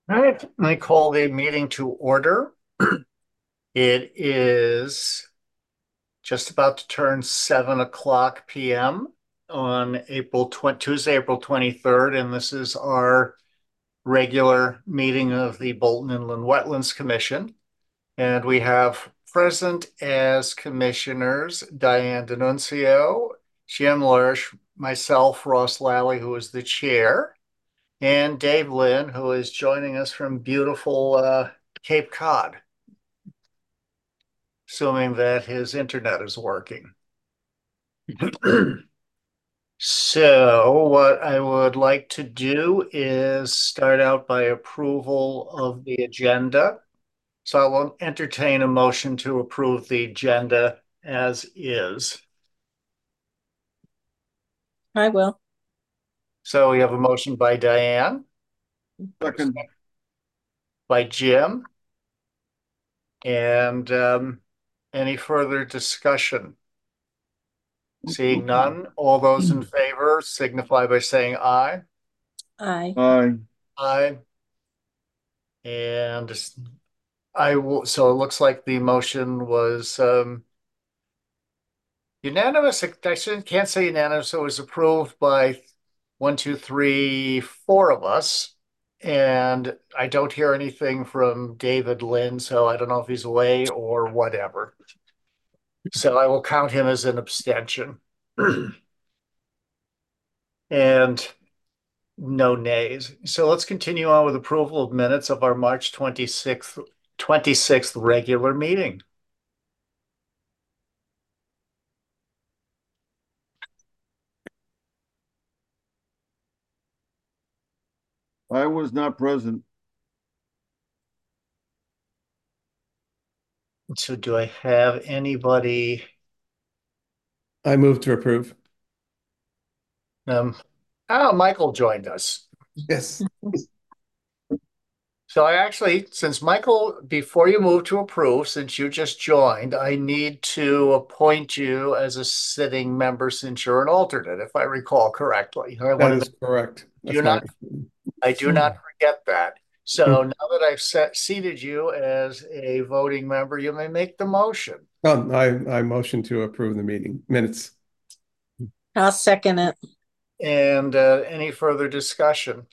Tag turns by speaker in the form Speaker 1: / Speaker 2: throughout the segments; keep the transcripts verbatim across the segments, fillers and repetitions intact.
Speaker 1: All right, I call the meeting to order. It is just about to turn seven o'clock p m on April twentieth, Tuesday, April twenty-third, and this is our regular meeting of the Bolton Inland Wetlands Commission. And we have present as commissioners Diane D'Annunzio, Jim Lurch, myself, Ross Lally, who is the chair, and Dave Lynn, who is joining us from beautiful uh, Cape Cod, assuming that his internet is working. So, what I would like to do is start out by approval of the agenda. So, I will entertain a motion to approve the agenda as is.
Speaker 2: I will.
Speaker 1: So, we have a motion by Diane,
Speaker 3: Second.
Speaker 1: by Jim, and um, any further discussion? Seeing none, all those in favor signify by saying aye.
Speaker 2: Aye.
Speaker 3: Aye.
Speaker 1: Aye. And I will, so it looks like the motion was um, unanimous. I shouldn't, can't say unanimous. So it was approved by one, two, three, four of us. And I don't hear anything from David Lynn, so I don't know if he's away or whatever. So I will count him as an abstention. And no nays. So let's continue on with approval of minutes of our March twenty-sixth, twenty-sixth regular meeting.
Speaker 3: I was not present.
Speaker 1: So do I have anybody?
Speaker 4: I move to approve.
Speaker 1: Um, oh, Michael joined us.
Speaker 4: Yes.
Speaker 1: So I actually, since Michael, before you move to approve, since you just joined, I need to appoint you as a sitting member since you're an alternate, if I recall correctly. I
Speaker 4: That
Speaker 1: want
Speaker 4: is correct.
Speaker 1: do
Speaker 4: That's my,
Speaker 1: not, I do not forget that. So now that I've set, seated you as a voting member, you may make the motion.
Speaker 4: oh, I, I motion to approve the meeting minutes.
Speaker 2: I'll second it.
Speaker 1: And uh, any further discussion?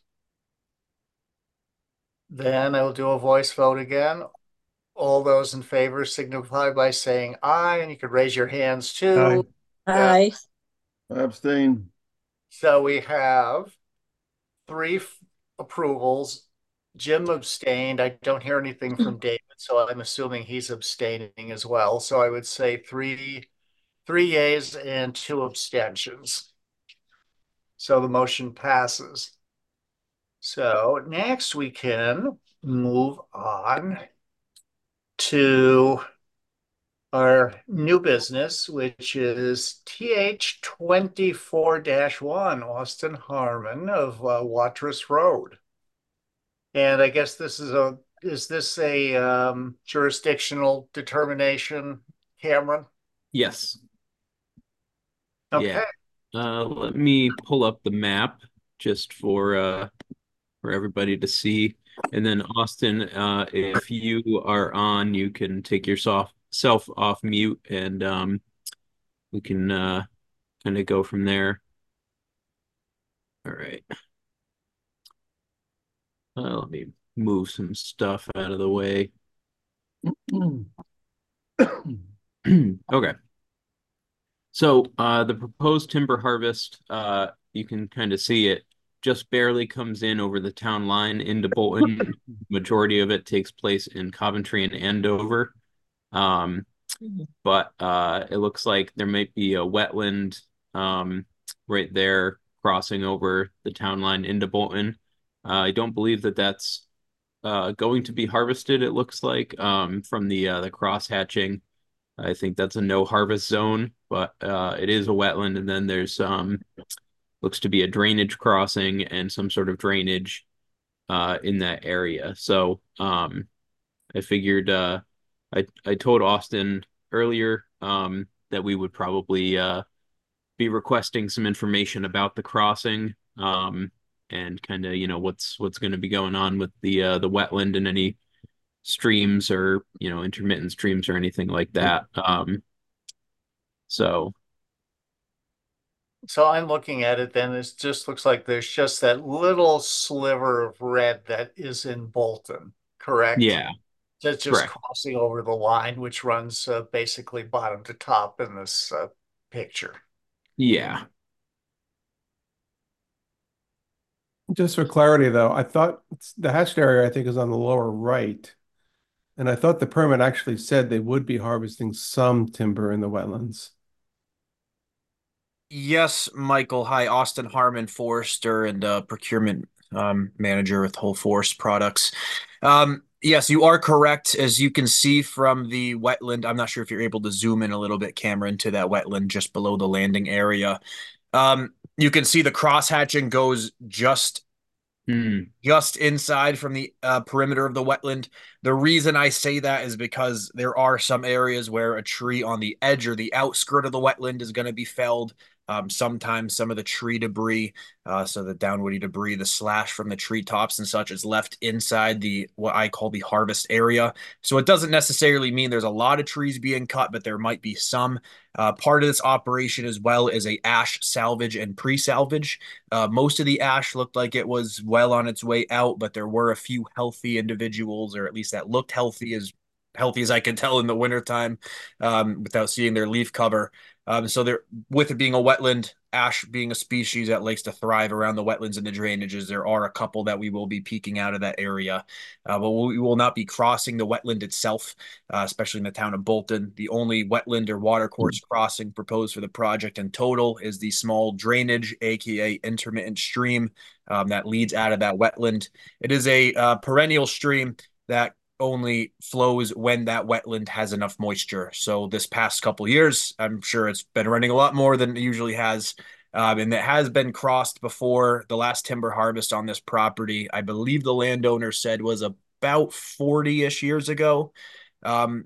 Speaker 1: Then I will do a voice vote again. All those in favor signify by saying aye, and you could raise your hands
Speaker 4: Aye.
Speaker 1: too. Yeah.
Speaker 2: Aye.
Speaker 3: I abstain.
Speaker 1: So we have three f- approvals. Jim abstained. I don't hear anything from David, so I'm assuming he's abstaining as well. So I would say three, three yays and two abstentions. So the motion passes. So next we can move on to our new business, which is T H twenty-four one, Austin Harmon of uh, Watrous Road. And I guess this is a, is this a um, jurisdictional determination, Cameron?
Speaker 5: Yes.
Speaker 1: Okay.
Speaker 5: Yeah. Uh, let me pull up the map just for uh for everybody to see. And then Austin, uh, if you are on, you can take yourself self off mute and um we can uh kind of go from there. All right. Uh, let me move some stuff out of the way. Okay. So uh, the proposed timber harvest, uh, you can kind of see it just barely comes in over the town line into Bolton. Majority of it takes place in Coventry and Andover. Um, but uh, it looks like there might be a wetland um, right there crossing over the town line into Bolton. Uh, I don't believe that that's uh, going to be harvested, it looks like, um, from the uh, the cross hatching. I think that's a no harvest zone, but uh, it is a wetland. And then there's um, looks to be a drainage crossing and some sort of drainage uh, in that area. So um, I figured uh, I I told Austin earlier um, that we would probably uh, be requesting some information about the crossing. Um, and kind of, you know, what's what's going to be going on with the uh, the wetland and any streams or, you know, intermittent streams or anything like that. Um, so
Speaker 1: So I'm looking at it then, it just looks like there's just that little sliver of red that is in Bolton, correct?
Speaker 5: yeah,
Speaker 1: That's just
Speaker 5: correct.
Speaker 1: crossing over the line, which runs uh, basically bottom to top in this uh, picture.
Speaker 5: Yeah.
Speaker 4: Just for clarity, though, I thought it's- the hatched area, I think, is on the lower right. And I thought the permit actually said they would be harvesting some timber in the wetlands.
Speaker 6: Yes, Michael. Hi, Austin Harmon, Forester and uh, procurement um, manager with Whole Forest Products. Um, yes, you are correct. As you can see from the wetland, I'm not sure if you're able to zoom in a little bit, Cameron, to that wetland just below the landing area. Um, you can see the cross hatching goes just
Speaker 5: Hmm.
Speaker 6: just inside from the uh, perimeter of the wetland. The reason I say that is because there are some areas where a tree on the edge or the outskirt of the wetland is going to be felled. Um, sometimes some of the tree debris, uh, so the downwoody debris, the slash from the treetops and such, is left inside the what I call the harvest area. So it doesn't necessarily mean there's a lot of trees being cut, but there might be some. Uh, part of this operation as well is a ash salvage and pre-salvage. Uh, most of the ash looked like it was well on its way out, but there were a few healthy individuals, or at least that looked healthy, as healthy as I can tell in the wintertime, um, without seeing their leaf cover. Um, so there, with it being a wetland, ash being a species that likes to thrive around the wetlands and the drainages, there are a couple that we will be peeking out of that area. Uh, but we will not be crossing the wetland itself, uh, especially in the town of Bolton. The only wetland or watercourse crossing proposed for the project in total is the small drainage, aka intermittent stream, um, that leads out of that wetland. It is a uh, perennial stream that only flows when that wetland has enough moisture. So this past couple years, I'm sure it's been running a lot more than it usually has. Um, and it has been crossed before. The last timber harvest on this property, I believe the landowner said, was about forty-ish years ago. Um,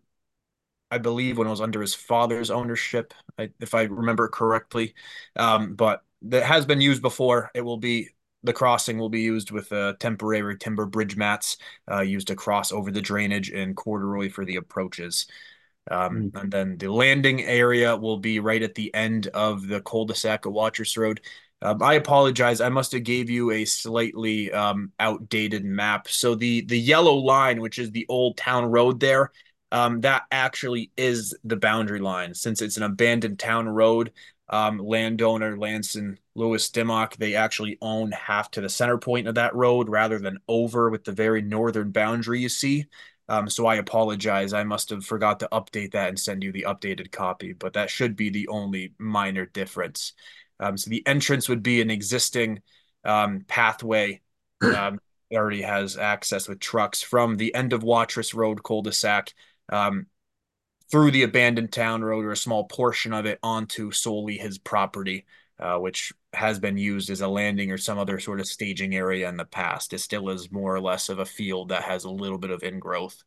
Speaker 6: I believe when it was under his father's ownership, if I remember correctly. Um, but that has been used before. It will be the crossing will be used with uh, temporary timber bridge mats uh, used to cross over the drainage and corduroy for the approaches. Um,
Speaker 5: Mm.
Speaker 6: and then the landing area will be right at the end of the cul-de-sac of Watrous Road. Um, I apologize. I must have gave you a slightly um, outdated map. So the the yellow line, which is the old town road there, um, that actually is the boundary line. Since it's an abandoned town road, um, landowner Lanson Lewis Dimmock, they actually own half to the center point of that road rather than over with the very northern boundary you see. Um, so I apologize. I must have forgot to update that and send you the updated copy, but that should be the only minor difference. Um, so the entrance would be an existing um, pathway. Um, it already has access with trucks from the end of Watrous Road cul-de-sac um, through the abandoned town road or a small portion of it onto solely his property, uh, which has been used as a landing or some other sort of staging area in the past. It still is more or less of a field that has a little bit of ingrowth.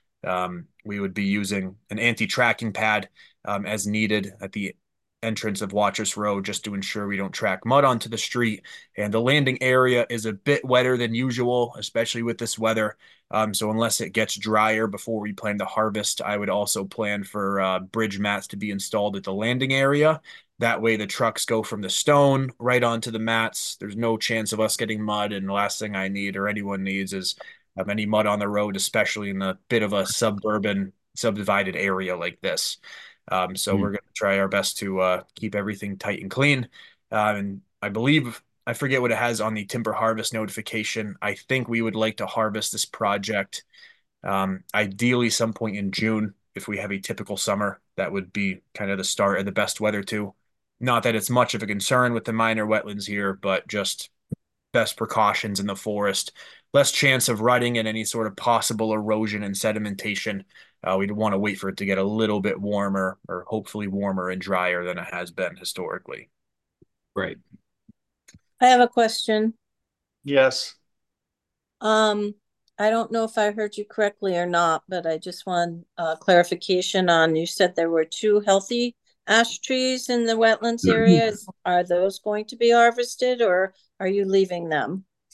Speaker 6: Um, we would be using an anti-tracking pad um, as needed at the entrance of Watrous Road just to ensure we don't track mud onto the street. And the landing area is a bit wetter than usual, especially with this weather. Um, so unless it gets drier before we plan to harvest, I would also plan for uh, bridge mats to be installed at the landing area. That way the trucks go from the stone right onto the mats. There's no chance of us getting mud. And the last thing I need or anyone needs is um, any mud on the road, especially in a bit of a suburban, subdivided area like this. Um, so
Speaker 5: Mm.
Speaker 6: we're going to try our best to uh, keep everything tight and clean. Uh, and I believe, I forget what it has on the timber harvest notification. I think we would like to harvest this project um, ideally some point in June. If we have a typical summer, that would be kind of the start of the best weather too. Not that it's much of a concern with the minor wetlands here, but just best precautions in the forest, less chance of rutting and any sort of possible erosion and sedimentation. Uh, we'd want to wait for it to get a little bit warmer or hopefully warmer and drier than it has been historically.
Speaker 5: Right.
Speaker 2: I have a question.
Speaker 1: Yes.
Speaker 2: Um, I don't know if I heard you correctly or not, but I just want uh, clarification on, you said there were two healthy ash trees in the wetlands areas. Are those going to be harvested or are you leaving them?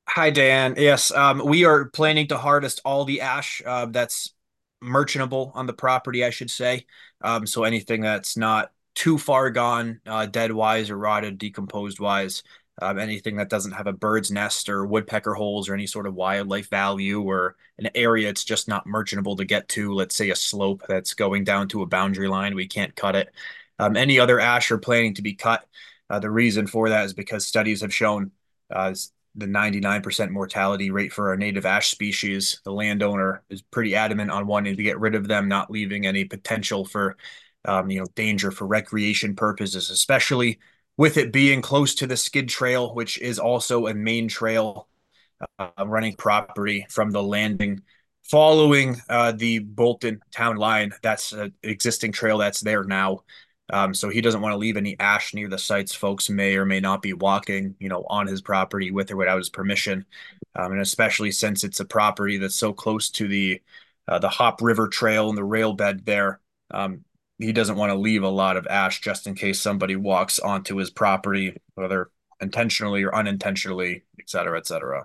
Speaker 6: Hi, Dan. Yes, um, we are planning to harvest all the ash uh, that's merchantable on the property, I should say. Um, so anything that's not too far gone, uh, dead wise or rotted, decomposed wise, um, anything that doesn't have a bird's nest or woodpecker holes or any sort of wildlife value or an area it's just not merchantable to get to, let's say a slope that's going down to a boundary line, we can't cut it. Um, any other ash are planning to be cut. Uh, the reason for that is because studies have shown uh, the ninety-nine percent mortality rate for our native ash species. The landowner is pretty adamant on wanting to get rid of them, not leaving any potential for, um, you know, danger for recreation purposes, especially with it being close to the skid trail, which is also a main trail uh, running property from the landing following uh, the Bolton town line. That's an existing trail that's there now. Um, so he doesn't want to leave any ash near the sites. Folks may or may not be walking, you know, on his property with or without his permission. Um, and especially since it's a property that's so close to the uh, the Hop River Trail and the rail bed there. Um, he doesn't want to leave a lot of ash just in case somebody walks onto his property, whether intentionally or unintentionally, et cetera, et cetera.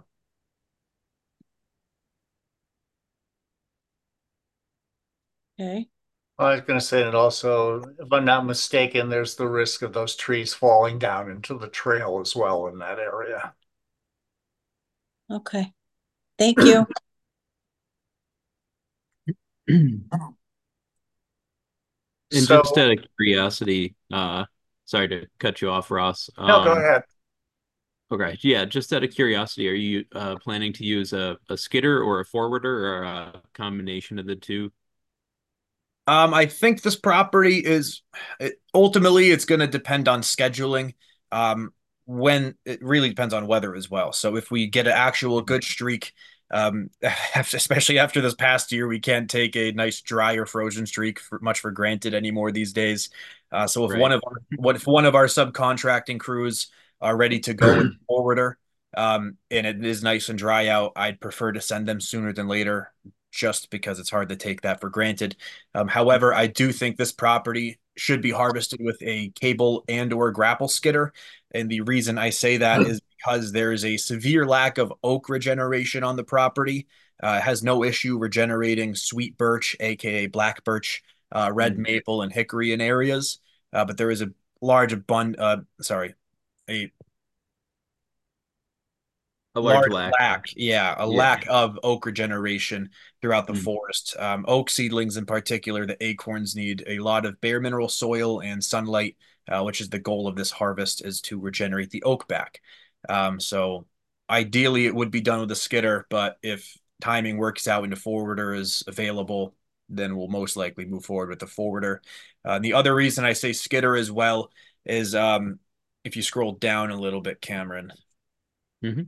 Speaker 2: Okay.
Speaker 1: I was going to say that also, if I'm not mistaken, there's the risk of those trees falling down into the trail as well in that area.
Speaker 2: Okay. Thank you.
Speaker 5: And
Speaker 1: So,
Speaker 5: just out of curiosity, uh, sorry to cut you off, Ross.
Speaker 1: no, go
Speaker 5: Um,
Speaker 1: ahead.
Speaker 5: okay, yeah, just out of curiosity, are you uh planning to use a, a skidder or a forwarder or a combination of the two?
Speaker 6: Um, I think this property is it, ultimately it's going to depend on scheduling. Um, when it really depends on weather as well. So if we get an actual good streak, um, especially after this past year, we can't take a nice dry or frozen streak for, much for granted anymore these days. Uh, so if one
Speaker 5: Right.
Speaker 6: of our, what if one of our subcontracting crews are ready to go with the forwarder, um, and it is nice and dry out, I'd prefer to send them sooner than later, just because it's hard to take that for granted. Um, however, I do think this property should be harvested with a cable and or grapple skidder. And the reason I say that is because there is a severe lack of oak regeneration on the property. Uh, it has no issue regenerating sweet birch, aka black birch, uh, red maple, and hickory in areas. Uh, but there is a large abund uh, sorry, a
Speaker 5: A large
Speaker 6: large
Speaker 5: lack.
Speaker 6: lack, yeah, a
Speaker 5: Yeah.
Speaker 6: lack of oak regeneration throughout the
Speaker 5: Mm.
Speaker 6: forest. Um, oak seedlings, in particular, the acorns need a lot of bare mineral soil and sunlight, uh, which is the goal of this harvest, is to regenerate the oak back. Um, so ideally, it would be done with a skidder, but if timing works out and the forwarder is available, then we'll most likely move forward with the forwarder. Uh, the other reason I say skidder as well is um, if you scroll down a little bit, Cameron.
Speaker 5: hmm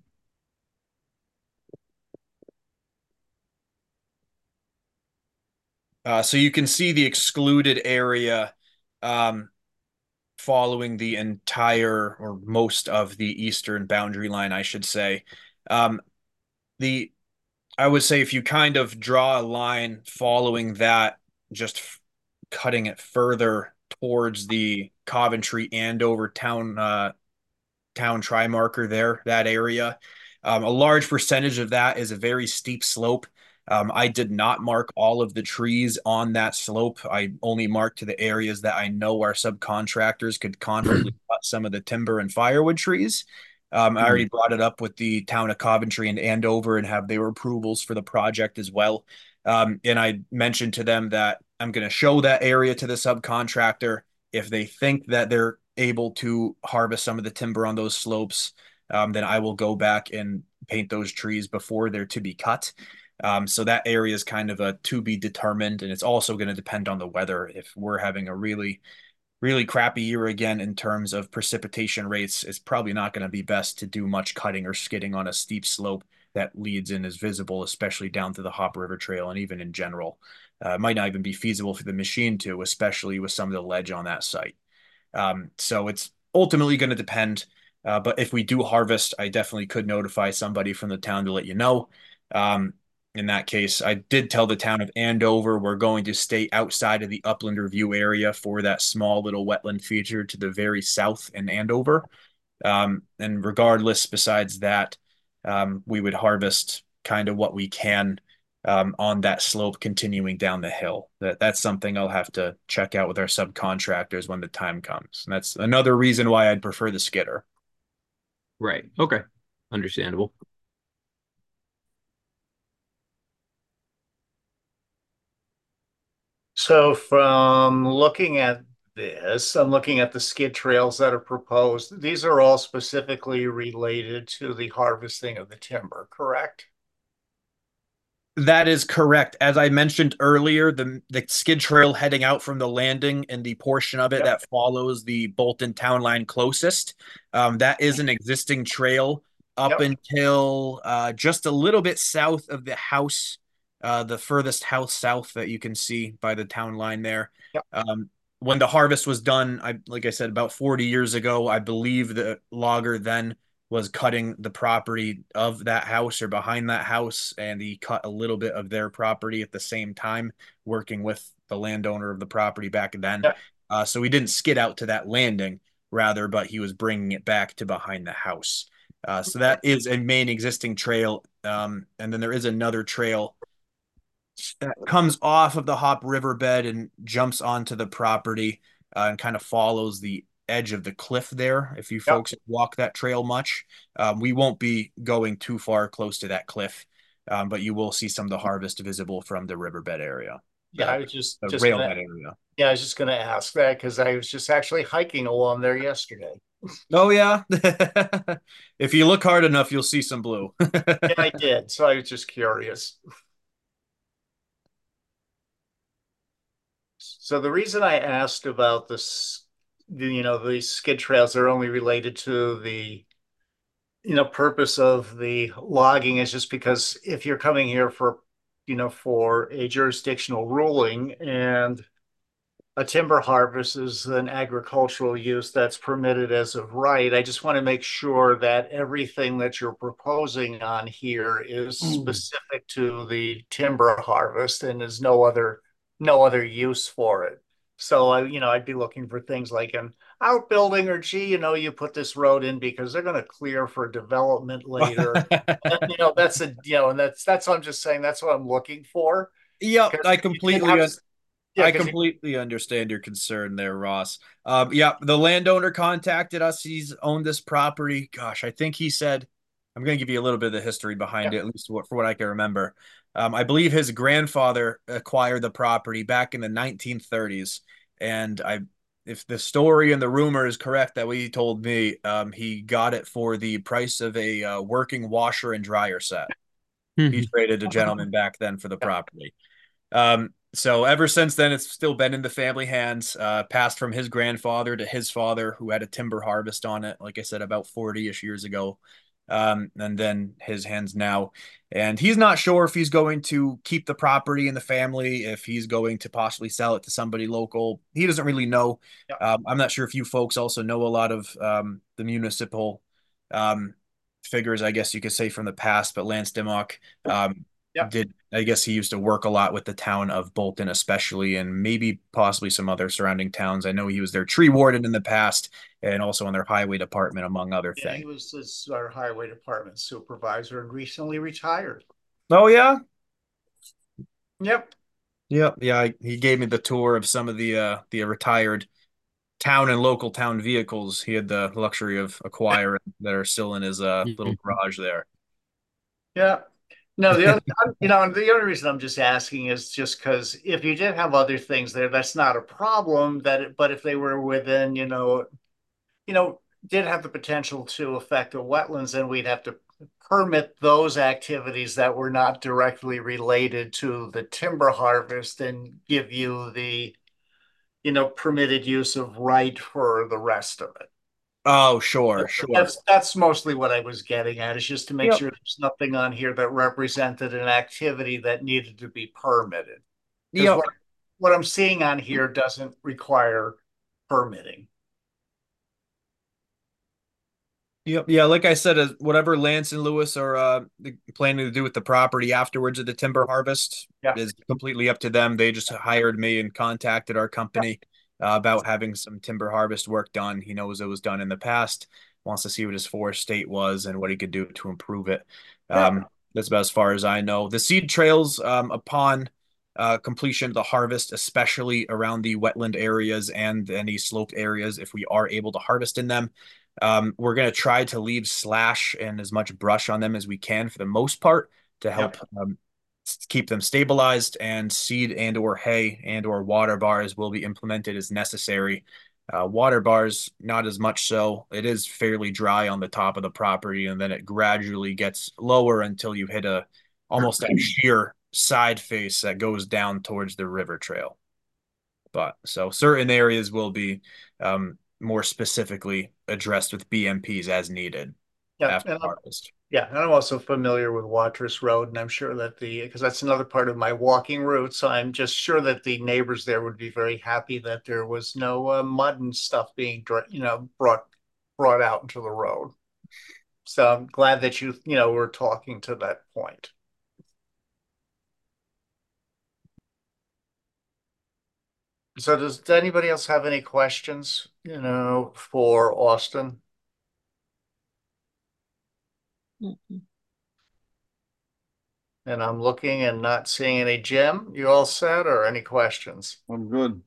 Speaker 6: Uh, so you can see the excluded area um, following the entire or most of the eastern boundary line, I should say. Um, the I would say if you kind of draw a line following that, just f- cutting it further towards the Coventry Andover town uh, town tri marker there, that area. Um, a large percentage of that is a very steep slope. Um, I did not mark all of the trees on that slope. I only marked to the areas that I know our subcontractors could confidently cut some of the timber and firewood trees. Um, I already brought it up with the town of Coventry and Andover and have their approvals for the project as well. Um, and I mentioned to them that I'm going to show that area to the subcontractor. If they think that they're able to harvest some of the timber on those slopes, um, then I will go back and paint those trees before they're to be cut. Um, so that area is kind of a to be determined, and it's also going to depend on the weather. If we're having a really, really crappy year again in terms of precipitation rates, it's probably not going to be best to do much cutting or skidding on a steep slope that leads and is visible, especially down to the Hop River Trail and even in general. Uh, it might not even be feasible for the machine to, especially with some of the ledge on that site. Um, so it's ultimately going to depend. Uh, but if we do harvest, I definitely could notify somebody from the town to let you know. Um, in that case, I did tell the town of Andover we're going to stay outside of the upland review area for that small little wetland feature to the very south in Andover. Um, and regardless, besides that, um, we would harvest kind of what we can um, on that slope continuing down the hill. That that's something I'll have to check out with our subcontractors when the time comes. And that's another reason why I'd prefer the skidder.
Speaker 5: Right. Okay. Understandable.
Speaker 1: So from looking at this, I'm looking at the skid trails that are proposed. These are all specifically related to the harvesting of the timber, correct?
Speaker 6: That is correct. As I mentioned earlier, the the skid trail heading out from the landing and the portion of it
Speaker 1: Yep.
Speaker 6: that follows the Bolton town line closest, um, that is an existing trail up
Speaker 1: Yep.
Speaker 6: until uh, just a little bit south of the house, uh, the furthest house south that you can see by the town line there.
Speaker 1: Yep.
Speaker 6: Um, when the harvest was done, I like I said, about forty years ago, I believe the logger then was cutting the property of that house or behind that house, and he cut a little bit of their property at the same time, working with the landowner of the property back then.
Speaker 1: Yep.
Speaker 6: Uh, so he didn't skid out to that landing, rather, but he was bringing it back to behind the house. Uh, so that is a main existing trail. Um, and then there is another trail that comes off of the Hop Riverbed and jumps onto the property uh, and kind of follows the edge of the cliff there. If you
Speaker 1: Yep.
Speaker 6: folks walk that trail much, um, we won't be going too far close to that cliff, um, but you will see some of the harvest visible from the riverbed area,
Speaker 1: Yeah,
Speaker 6: the,
Speaker 1: I was just
Speaker 6: the
Speaker 1: just
Speaker 6: railhead
Speaker 1: gonna,
Speaker 6: area.
Speaker 1: yeah, I was just gonna ask that because I was just actually hiking along there yesterday.
Speaker 6: Oh yeah, if you look hard enough, you'll see some blue.
Speaker 1: Yeah, I did. So I was just curious. So the reason I asked about this, the, you know, the skid trails are only related to the, you know, purpose of the logging is just because if you're coming here for, you know, for a jurisdictional ruling and a timber harvest is an agricultural use that's permitted as of right, I just want to make sure that everything that you're proposing on here is specific to the timber harvest and is no other no other use for it. So I, you know, I'd be looking for things like an outbuilding or gee, you know, you put this road in because they're going to clear for development later. And, you know, that's a, you know, and that's that's what I'm just saying. That's what I'm looking for.
Speaker 6: Yep,
Speaker 1: Because
Speaker 6: I
Speaker 1: you can
Speaker 6: completely
Speaker 1: have,
Speaker 6: un-
Speaker 1: yeah,
Speaker 6: I
Speaker 1: because
Speaker 6: completely understand your concern there, Ross. Um, yeah, the landowner contacted us. He's owned this property. Gosh, I think he said, I'm going to give you a little bit of the history behind
Speaker 1: yeah,
Speaker 6: it, at least what, for what I can remember. Um, I believe his grandfather acquired the property back in the nineteen thirties, and I, if the story and the rumor is correct that he told me, um, he got it for the price of a uh, working washer and dryer set. He traded a gentleman back then for the
Speaker 1: yeah.
Speaker 6: property. Um, so ever since then, it's still been in the family hands, uh, passed from his grandfather to his father, who had a timber harvest on it, like I said, about forty-ish years ago. Um, and then his hands now. And he's not sure if he's going to keep the property in the family, if he's going to possibly sell it to somebody local. He doesn't really know.
Speaker 1: Yeah.
Speaker 6: Um, I'm not sure if you folks also know a lot of um, the municipal um, figures, I guess you could say, from the past, but Lance Dimmock um,
Speaker 1: Yeah.
Speaker 6: did, I guess he used to work a lot with the town of Bolton, especially, and maybe possibly some other surrounding towns. I know he was their tree warden in the past and also on their highway department, among other
Speaker 1: Yeah,
Speaker 6: things.
Speaker 1: he was this, our highway department supervisor and recently retired.
Speaker 6: Oh, yeah.
Speaker 1: Yep.
Speaker 6: Yep. Yeah. I, he gave me the tour of some of the, uh, the retired town and local town vehicles he had the luxury of acquiring that are still in his, uh, little garage there.
Speaker 1: Yeah. No, the other, you know, the only reason I'm just asking is just because if you did have other things there, that's not a problem. That, it, but if they were within, you know, you know, did have the potential to affect the wetlands, then we'd have to permit those activities that were not directly related to the timber harvest and give you the, you know, permitted use of right for the rest of it.
Speaker 6: Oh, sure, sure.
Speaker 1: That's that's mostly what I was getting at, is just to make
Speaker 6: Yep.
Speaker 1: sure there's nothing on here that represented an activity that needed to be permitted. Because
Speaker 6: Yep.
Speaker 1: what, what I'm seeing on here doesn't require permitting.
Speaker 6: Yep. Yeah, like I said, uh, whatever Lance and Lewis are uh, planning to do with the property afterwards of the timber harvest
Speaker 1: Yeah.
Speaker 6: is completely up to them. They just hired me and contacted our company uh, about having some timber harvest work done. He knows it was done in the past. wants to see what his forest state was and what he could do to improve it.
Speaker 1: Yeah.
Speaker 6: Um, that's about as far as I know. The seed trails, um, upon uh, completion of the harvest, especially around the wetland areas and any sloped areas, if we are able to harvest in them, um, we're going to try to leave slash and as much brush on them as we can for the most part to help um, keep them stabilized, and seed and or hay and or water bars will be implemented as necessary. Uh, water bars, not as much so. It is fairly dry on the top of the property, and then it gradually gets lower until you hit a almost a sheer side face that goes down towards the river trail. But so certain areas will be um, more specifically addressed with B M Ps as needed
Speaker 1: Yeah,
Speaker 6: after
Speaker 1: and I'm,
Speaker 6: harvest.
Speaker 1: yeah, and I'm also familiar with Watrous Road, and I'm sure that the, because that's another part of my walking route, so I'm just sure that the neighbors there would be very happy that there was no uh, mud and stuff being, dr- you know, brought brought out into the road. So I'm glad that you, you know, were talking to that point. So does anybody else have any questions, you know, for Austin?
Speaker 2: Mhm.
Speaker 1: And I'm looking and not seeing any. Jim, you all set or any questions?
Speaker 3: I'm good.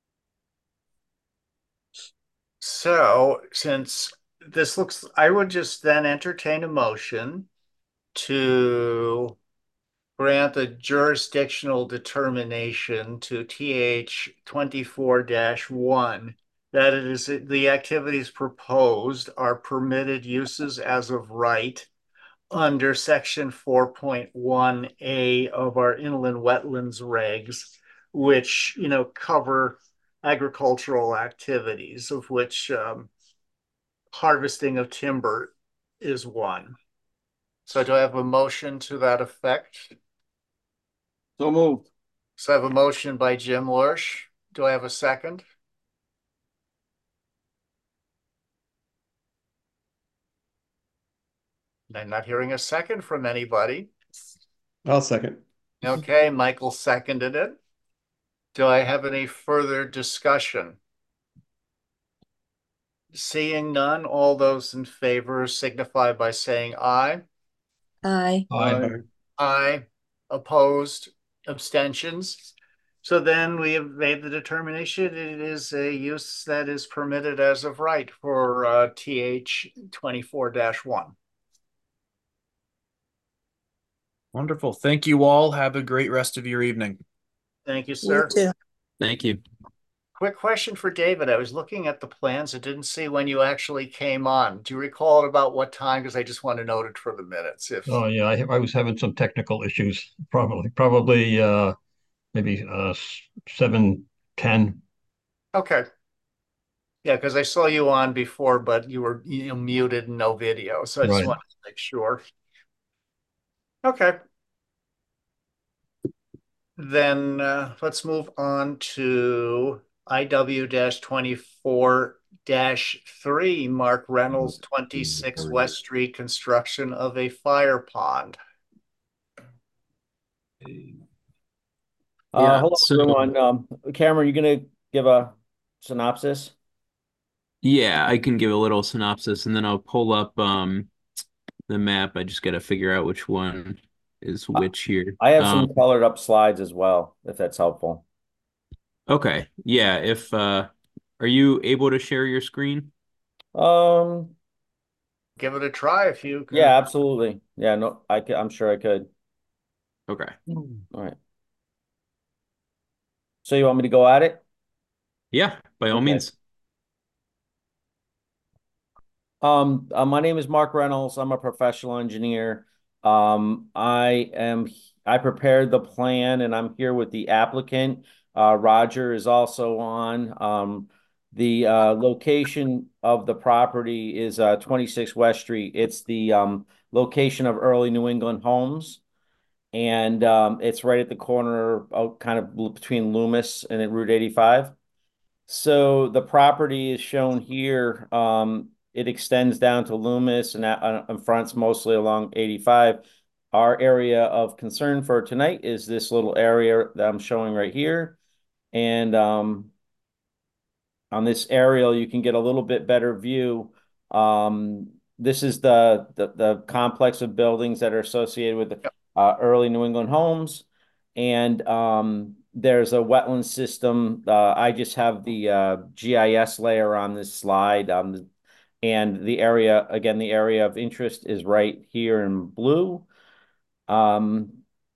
Speaker 1: So since this looks, I would just then entertain a motion to grant a jurisdictional determination to T H twenty-four one that it is the activities proposed are permitted uses as of right under section four point one A of our inland wetlands regs, which, you know, cover agricultural activities, of which um, harvesting of timber is one. So do I have a motion to that effect?
Speaker 3: So moved.
Speaker 1: So I have a motion by Jim Lurch. Do I have a second? I'm not hearing a second from anybody.
Speaker 4: I'll second.
Speaker 1: Okay, Michael seconded it. Do I have any further discussion? Seeing none, all those in favor signify by saying aye.
Speaker 2: Aye.
Speaker 3: Aye.
Speaker 1: Aye. Opposed, abstentions. So then we have made the determination it is a use that is permitted as of right for uh, T H twenty-four one.
Speaker 6: Wonderful. Thank you all. Have a great rest of your evening.
Speaker 1: Thank you,
Speaker 2: You
Speaker 1: sir.
Speaker 2: too.
Speaker 5: Thank you.
Speaker 1: Quick question for David. I was looking at the plans. I didn't see when you actually came on. Do you recall about what time? Because I just want to note it for the minutes. If
Speaker 7: Oh yeah, I, I was having some technical issues. Probably, probably, uh, maybe uh seven ten.
Speaker 1: Okay. Yeah, because I saw you on before, but you were, you know, muted and no video. So I just
Speaker 7: Right.
Speaker 1: wanted to make sure. Okay. Then uh, let's move on to I W twenty-four three, Mark Reynolds, twenty-six West Street, construction of a fire pond.
Speaker 8: Uh,
Speaker 5: Yeah,
Speaker 8: hello,
Speaker 5: so
Speaker 8: everyone. Um, Cameron, you gonna give a synopsis?
Speaker 5: yeah, I can give a little synopsis and then I'll pull up um the map. I just got to figure out which one is
Speaker 8: Uh,
Speaker 5: which here.
Speaker 8: I have
Speaker 5: Um,
Speaker 8: some colored up slides as well, if that's helpful.
Speaker 5: okay. Yeah, if uh are you able to share your screen?
Speaker 8: Um,
Speaker 1: Give it a try if you can.
Speaker 8: yeah, absolutely. Yeah, no, I could, I'm sure I could.
Speaker 5: Okay.
Speaker 8: All right. So you want me to go at it?
Speaker 5: Yeah, by all
Speaker 8: Okay.
Speaker 5: means.
Speaker 8: Um, uh, my name is Mark Reynolds. I'm a professional engineer. Um, I am I prepared the plan and I'm here with the applicant. Uh, Roger is also on. Um, the uh, location of the property is uh, twenty-six West Street. It's the um, location of early New England homes. And um, it's right at the corner of kind of between Loomis and Route eighty-five. So the property is shown here. Um, it extends down to Loomis and uh, and fronts mostly along eighty-five. Our area of concern for tonight is this little area that I'm showing right here. And um, on this aerial, you can get a little bit better view Um, this is the, the the complex of buildings that are associated with the uh, early New England homes, and um, there's a wetland system. Uh, I just have the uh, G I S layer on this slide. Um, and the area, again, the area of interest is right here in blue. Um,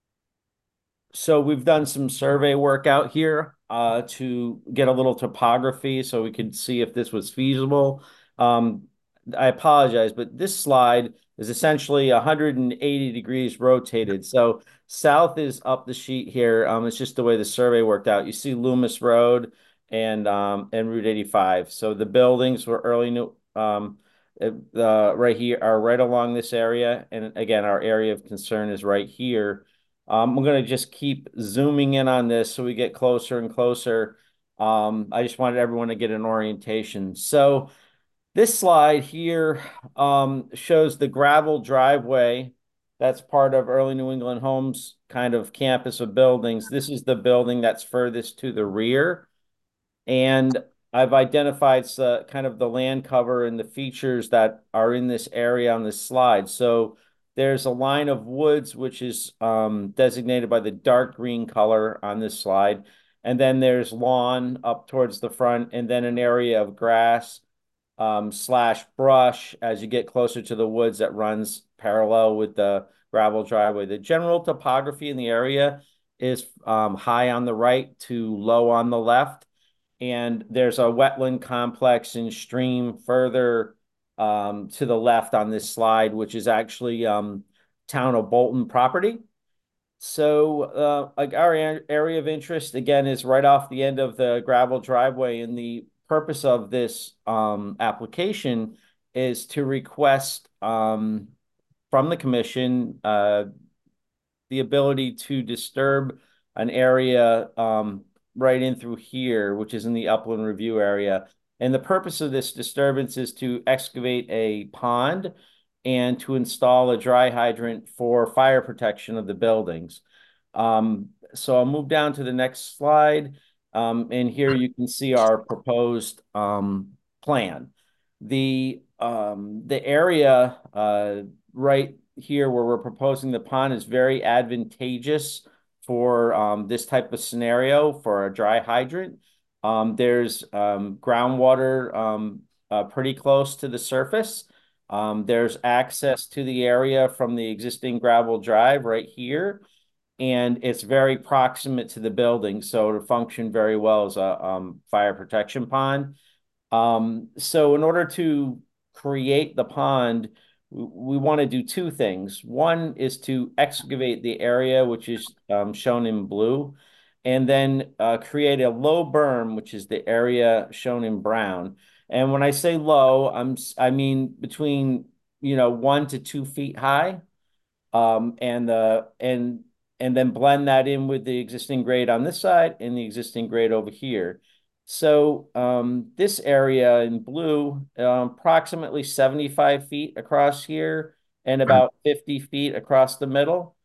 Speaker 8: so we've done some survey work out here uh, to get a little topography so we could see if this was feasible. Um, I apologize, but this slide is essentially one hundred eighty degrees rotated. So south is up the sheet here. Um, it's just the way the survey worked out. You see Loomis Road and um, and Route eighty-five. So the buildings were early new um, uh, right here are right along this area. And again, our area of concern is right here. Um, I'm going to just keep zooming in on this so we get closer and closer. Um, I just wanted everyone to get an orientation. So this slide here um, shows the gravel driveway. That's part of Early New England Homes kind of campus of buildings. This is the building that's furthest to the rear. And I've identified uh, kind of the land cover and the features that are in this area on this slide. So there's a line of woods, which is um, designated by the dark green color on this slide. And then there's lawn up towards the front, and then an area of grass um, slash brush as you get closer to the woods that runs parallel with the gravel driveway. The general topography in the area is um, high on the right to low on the left. And there's a wetland complex and stream further um, to the left on this slide, which is actually um, town of Bolton property. So uh, like our area of interest, again, is right off the end of the gravel driveway. And the purpose of this um, application is to request um, from the commission uh, the ability to disturb an area um, right in through here, which is in the upland review area. And the purpose of this disturbance is to excavate a pond and to install a dry hydrant for fire protection of the buildings. Um, so I'll move down to the next slide. Um, and here you can see our proposed um, plan. The, um, the area uh, right here where we're proposing the pond is very advantageous for um, this type of scenario for a dry hydrant. Um, there's um, groundwater um, uh, pretty close to the surface. Um, there's access to the area from the existing gravel drive right here, and it's very proximate to the building, so to function very well as a um, fire protection pond. Um, so in order to create the pond, we want to do two things. One is to excavate the area, which is um, shown in blue, and then uh, create a low berm, which is the area shown in brown. And when I say low, I'm I mean between you know one to two feet high, um, and the and and then blend that in with the existing grade on this side and the existing grade over here. So um, this area in blue, um, approximately seventy-five feet across here and about fifty feet across the middle.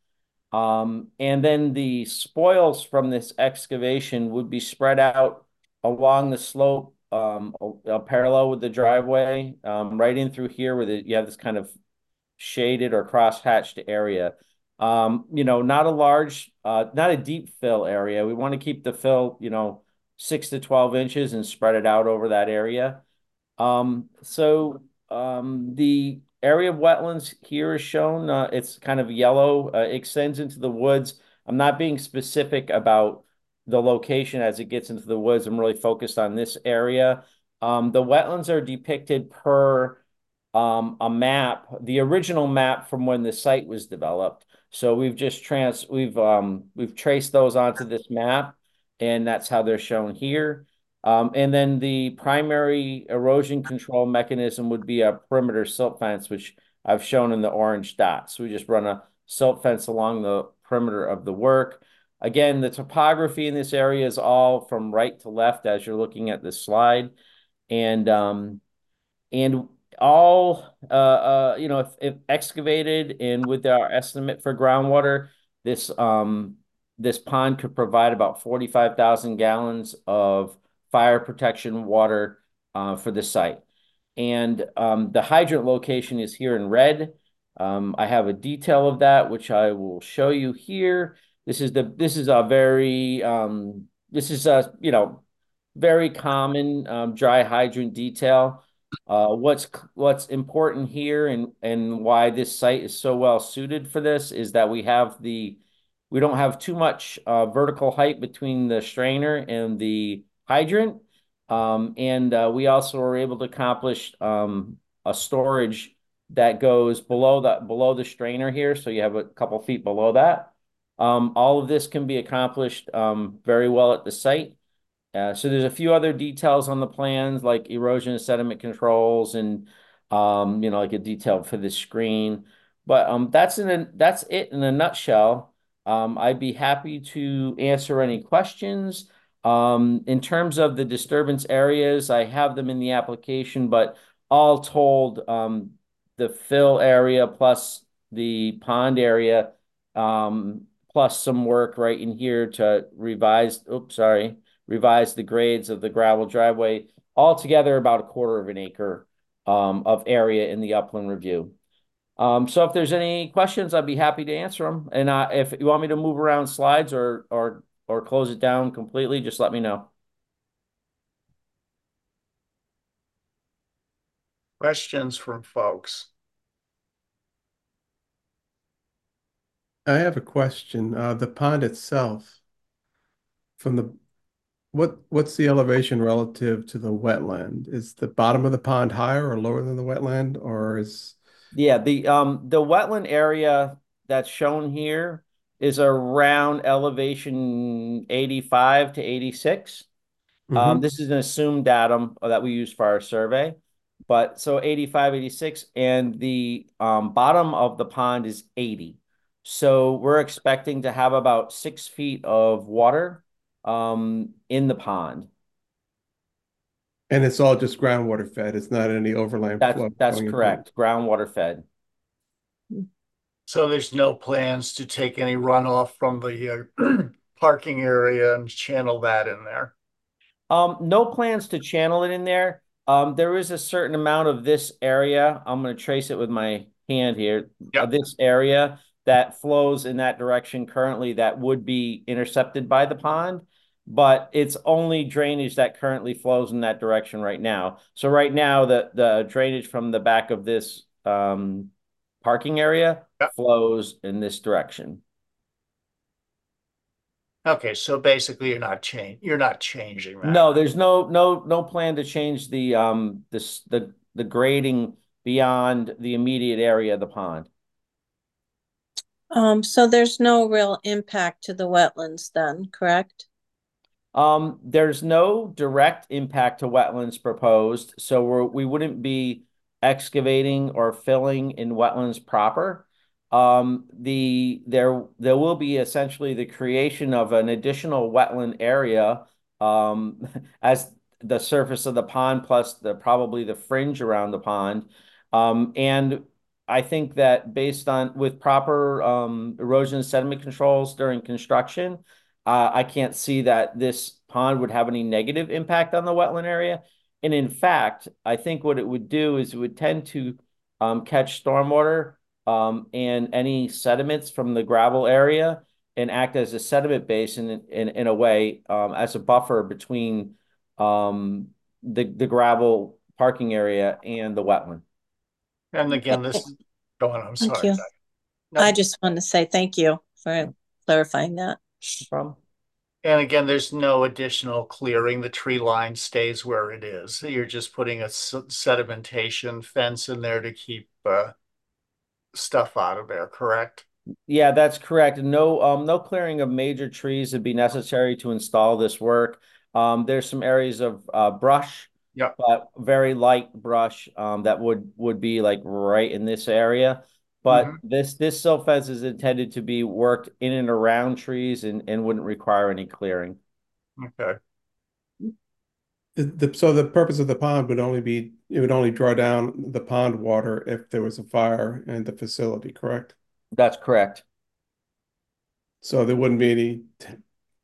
Speaker 8: Um, and then the spoils from this excavation would be spread out along the slope, um, uh, parallel with the driveway, um, right in through here where the, you have this kind of shaded or cross-hatched area. Um, you know, not a large, uh, not a deep fill area. We want to keep the fill, you know, six to twelve inches and spread it out over that area. Um, so um, the area of wetlands here is shown. Uh, it's kind of yellow, uh, extends into the woods. I'm not being specific about the location as it gets into the woods. I'm really focused on this area. Um, the wetlands are depicted per um, a map, the original map from when the site was developed. So we've just trans we've um, we've traced those onto this map, and that's how they're shown here. Um, and then the primary erosion control mechanism would be a perimeter silt fence, which I've shown in the orange dots. So we just run a silt fence along the perimeter of the work. Again, the topography in this area is all from right to left as you're looking at this slide. And um, and all uh, uh, you know, if, if excavated and with our estimate for groundwater, this um this pond could provide about forty-five thousand gallons of fire protection water uh, for the site. and um, the hydrant location is here in red. Um, I have a detail of that, which I will show you here. This is the this is a very um, this is a you know very common um, dry hydrant detail. Uh, what's what's important here and and why this site is so well suited for this is that we have the we don't have too much uh, vertical height between the strainer and the hydrant. Um, and uh, we also are able to accomplish um, a storage that goes below the below the strainer here. So you have a couple feet below that. Um, all of this can be accomplished um, very well at the site. Uh, so there's a few other details on the plans like erosion and sediment controls and um, you know, like a detail for the screen. But um, that's in a, that's it in a nutshell. Um, I'd be happy to answer any questions. Um, in terms of the disturbance areas, I have them in the application, but all told, um, the fill area plus the pond area, um, plus some work right in here to revise, oops, sorry, revise the grades of the gravel driveway, altogether about a quarter of an acre um, of area in the upland review. Um, so if there's any questions, I'd be happy to answer them. And uh, if you want me to move around slides or or or close it down completely, just let me know.
Speaker 1: Questions from folks?
Speaker 4: I have a question. Uh, the pond itself, from the what what's the elevation relative to the wetland? Is the bottom of the pond higher or lower than the wetland, or is
Speaker 8: Yeah, the um the wetland area that's shown here is around elevation eighty-five to eighty-six. Um,
Speaker 4: Mhm.
Speaker 8: this is an assumed datum that we use for our survey. But so eighty-five, eighty-six, and the um, bottom of the pond is eighty. So we're expecting to have about six feet of water um, in the pond.
Speaker 4: And it's all just groundwater fed. It's not any overland
Speaker 8: That's
Speaker 4: flow
Speaker 8: that's
Speaker 4: going into it.
Speaker 8: correct. Groundwater fed.
Speaker 1: So there's no plans to take any runoff from the uh, parking area and channel that in there?
Speaker 8: Um, no plans to channel it in there. Um, there is a certain amount of this area. I'm going to trace it with my hand here.
Speaker 1: Yep.
Speaker 8: Of this area that flows in that direction currently that would be intercepted by the pond, but it's only drainage that currently flows in that direction right now. So right now, the the drainage from the back of this um, parking area
Speaker 1: Yep.
Speaker 8: flows in this direction.
Speaker 1: Okay, so basically you're not change you're not changing that.
Speaker 8: No, there's no no no plan to change the um this the the grading beyond the immediate area of the pond.
Speaker 2: Um, so there's no real impact to the wetlands then, correct?
Speaker 8: Um, there's no direct impact to wetlands proposed, so we're, we wouldn't be excavating or filling in wetlands proper. Um, the there there will be essentially the creation of an additional wetland area um, as the surface of the pond plus the probably the fringe around the pond. Um, and I think that based on with proper um, erosion and sediment controls during construction, uh, I can't see that this pond would have any negative impact on the wetland area. And in fact, I think what it would do is it would tend to um, catch stormwater um, and any sediments from the gravel area and act as a sediment basin in, in, in a way um, as a buffer between um, the, the gravel parking area and the wetland.
Speaker 1: And again, this is going, I'm
Speaker 2: Thank
Speaker 1: sorry.
Speaker 2: you.
Speaker 1: No.
Speaker 2: I just want to say thank you for clarifying that.
Speaker 8: No problem.
Speaker 1: And again, there's no additional clearing. The tree line stays where it is. You're just putting a sedimentation fence in there to keep uh, stuff out of there, correct?
Speaker 8: Yeah, that's correct. No, um, no clearing of major trees would be necessary to install this work. Um, there's some areas of uh, brush,
Speaker 1: Yep.
Speaker 8: but very light brush um, that would would be like right in this area. But
Speaker 1: Mhm.
Speaker 8: this this silt fence is intended to be worked in and around trees and, and wouldn't require any clearing.
Speaker 1: Okay.
Speaker 4: The, the, so the purpose of the pond would only be, it would only draw down the pond water if there was a fire in the facility, correct?
Speaker 8: That's correct.
Speaker 4: So there wouldn't be any t-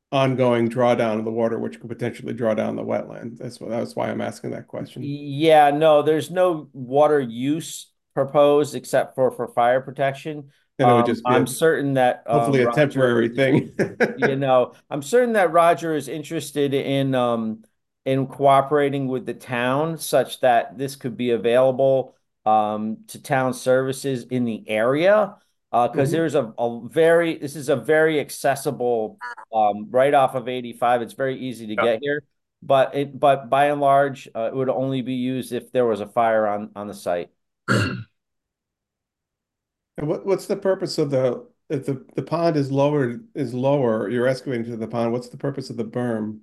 Speaker 4: ongoing drawdown of the water, which could potentially draw down the wetland. That's what, that's why I'm asking that question.
Speaker 8: Yeah, no, there's no water use proposed except for for fire protection.
Speaker 4: And it would
Speaker 8: Um,
Speaker 4: just be
Speaker 8: I'm
Speaker 4: a,
Speaker 8: certain that um,
Speaker 4: hopefully a
Speaker 8: Roger
Speaker 4: temporary
Speaker 8: is,
Speaker 4: thing.
Speaker 8: you know, I'm certain that Roger is interested in um in cooperating with the town such that this could be available um to town services in the area. Uh, because
Speaker 4: Mhm.
Speaker 8: there's a, a very this is a very accessible um right off of eighty-five. It's very easy to
Speaker 1: Yeah.
Speaker 8: get here. But it but by and large, uh, it would only be used if there was a fire on on the site.
Speaker 4: And what, what's the purpose of the, if the, the pond is lower, is lower, you're excavating to the pond, what's the purpose of the berm?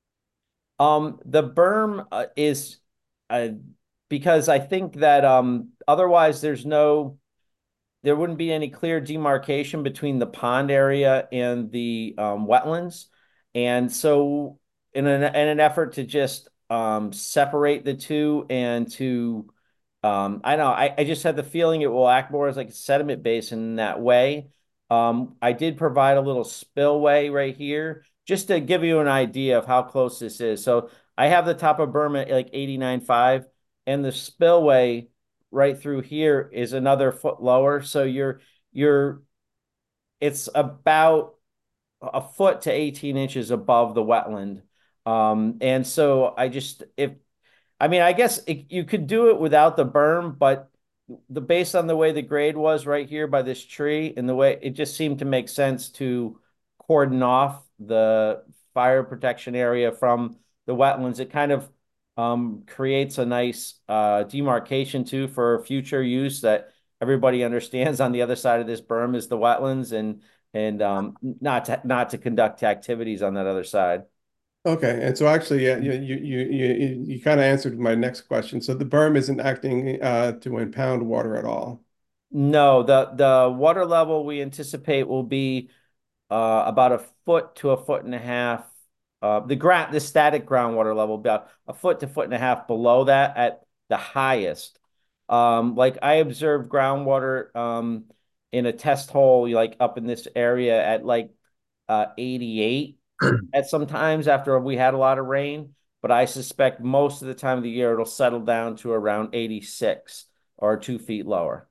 Speaker 8: Um, the berm uh, is uh, because I think that um otherwise there's no there wouldn't be any clear demarcation between the pond area and the um, wetlands. And so in an in an effort to just um, separate the two and to um, I know I, I just had the feeling it will act more as like a sediment basin in that way. Um, I did provide a little spillway right here just to give you an idea of how close this is. So I have the top of berm at like eighty-nine point five and the spillway right through here is another foot lower. So you're you're it's about a foot to eighteen inches above the wetland. Um, and so I just if I mean I guess it, you could do it without the berm, but the based on the way the grade was right here by this tree and the way it just seemed to make sense to cordon off the fire protection area from the wetlands. It kind of um, creates a nice uh, demarcation too for future use that everybody understands on the other side of this berm is the wetlands and and um, not to not to conduct activities on that other side.
Speaker 4: Okay, and so actually, yeah, you you you you, you kind of answered my next question. So the berm isn't acting uh, to impound water at all.
Speaker 8: No, the the water level we anticipate will be uh, about a foot to a foot and a half. Uh, the ground, the static groundwater level, about a foot to foot and a half below that at the highest. Um, like I observed groundwater um, in a test hole, like up in this area at like uh, eighty-eight at some times after we had a lot of rain. But I suspect most of the time of the year it'll settle down to around eighty-six or two feet lower.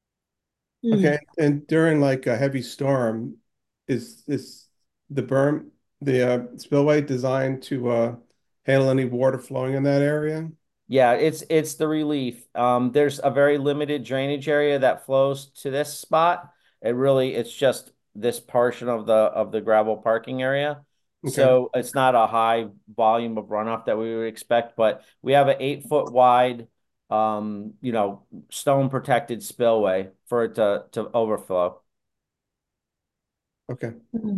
Speaker 4: Okay, and during like a heavy storm, is is the berm, the uh, spillway designed to uh, handle any water flowing in that area?
Speaker 8: Yeah, it's it's the relief. Um, there's a very limited drainage area that flows to this spot. It really it's just this portion of the of the gravel parking area.
Speaker 4: Okay,
Speaker 8: So it's not a high volume of runoff that we would expect, but we have an eight foot wide um, you know, stone protected spillway for it to to overflow.
Speaker 4: okay.
Speaker 2: Mhm.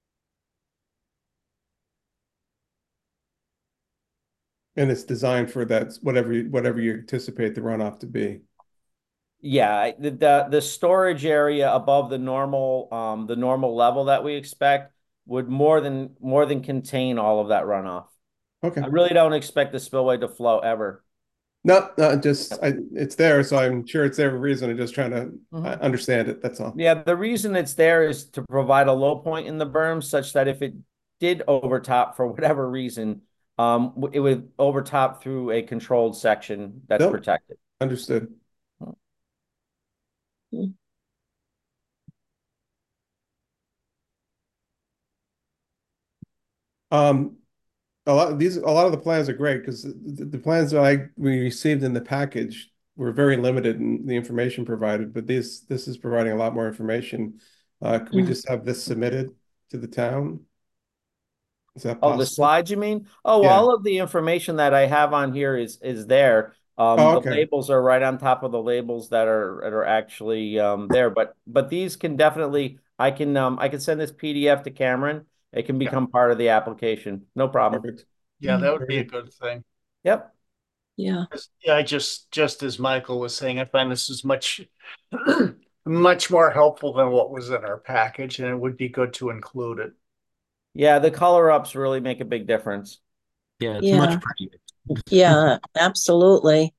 Speaker 4: And it's designed for that, whatever you, whatever you anticipate the runoff to be.
Speaker 8: Yeah, the, the the storage area above the normal um the normal level that we expect would more than more than contain all of that runoff.
Speaker 4: Okay.
Speaker 8: I really don't expect the spillway to flow ever.
Speaker 4: No, no, just I, it's there, so I'm sure it's there for a reason. I'm just trying to uh,
Speaker 8: Mhm.
Speaker 4: understand it. That's all.
Speaker 8: Yeah, the reason it's there is to provide a low point in the berm such that if it did overtop for whatever reason, um, it would overtop through a controlled section that's
Speaker 4: Nope.
Speaker 8: protected.
Speaker 4: Understood.
Speaker 2: Mhm.
Speaker 4: Um, a lot of these, a lot of the plans are great because the, the plans that I we received in the package were very limited in the information provided, but this this is providing a lot more information. Uh, could we
Speaker 2: Mhm.
Speaker 4: just have this submitted to the town? Is that
Speaker 8: Oh, the
Speaker 4: possible?
Speaker 8: slides, you mean? Oh,
Speaker 4: Yeah.
Speaker 8: all of the information that I have on here is is there. Um,
Speaker 4: Oh,
Speaker 8: the
Speaker 4: okay.
Speaker 8: labels are right on top of the labels that are that are actually um there. But but these can definitely I can um I can send this P D F to Cameron. It can
Speaker 1: Yeah.
Speaker 8: become part of the application. No problem.
Speaker 4: Perfect.
Speaker 1: Yeah, that would be a
Speaker 4: Very-
Speaker 1: good thing.
Speaker 8: Yep.
Speaker 2: Yeah.
Speaker 1: Yeah, I just, just as Michael was saying, I find this is much, much more helpful than what was in our package, and it would be good to include it.
Speaker 8: Yeah, the color ups really make a big difference.
Speaker 5: Yeah, it's
Speaker 2: Yeah.
Speaker 5: much prettier.
Speaker 2: Yeah, absolutely.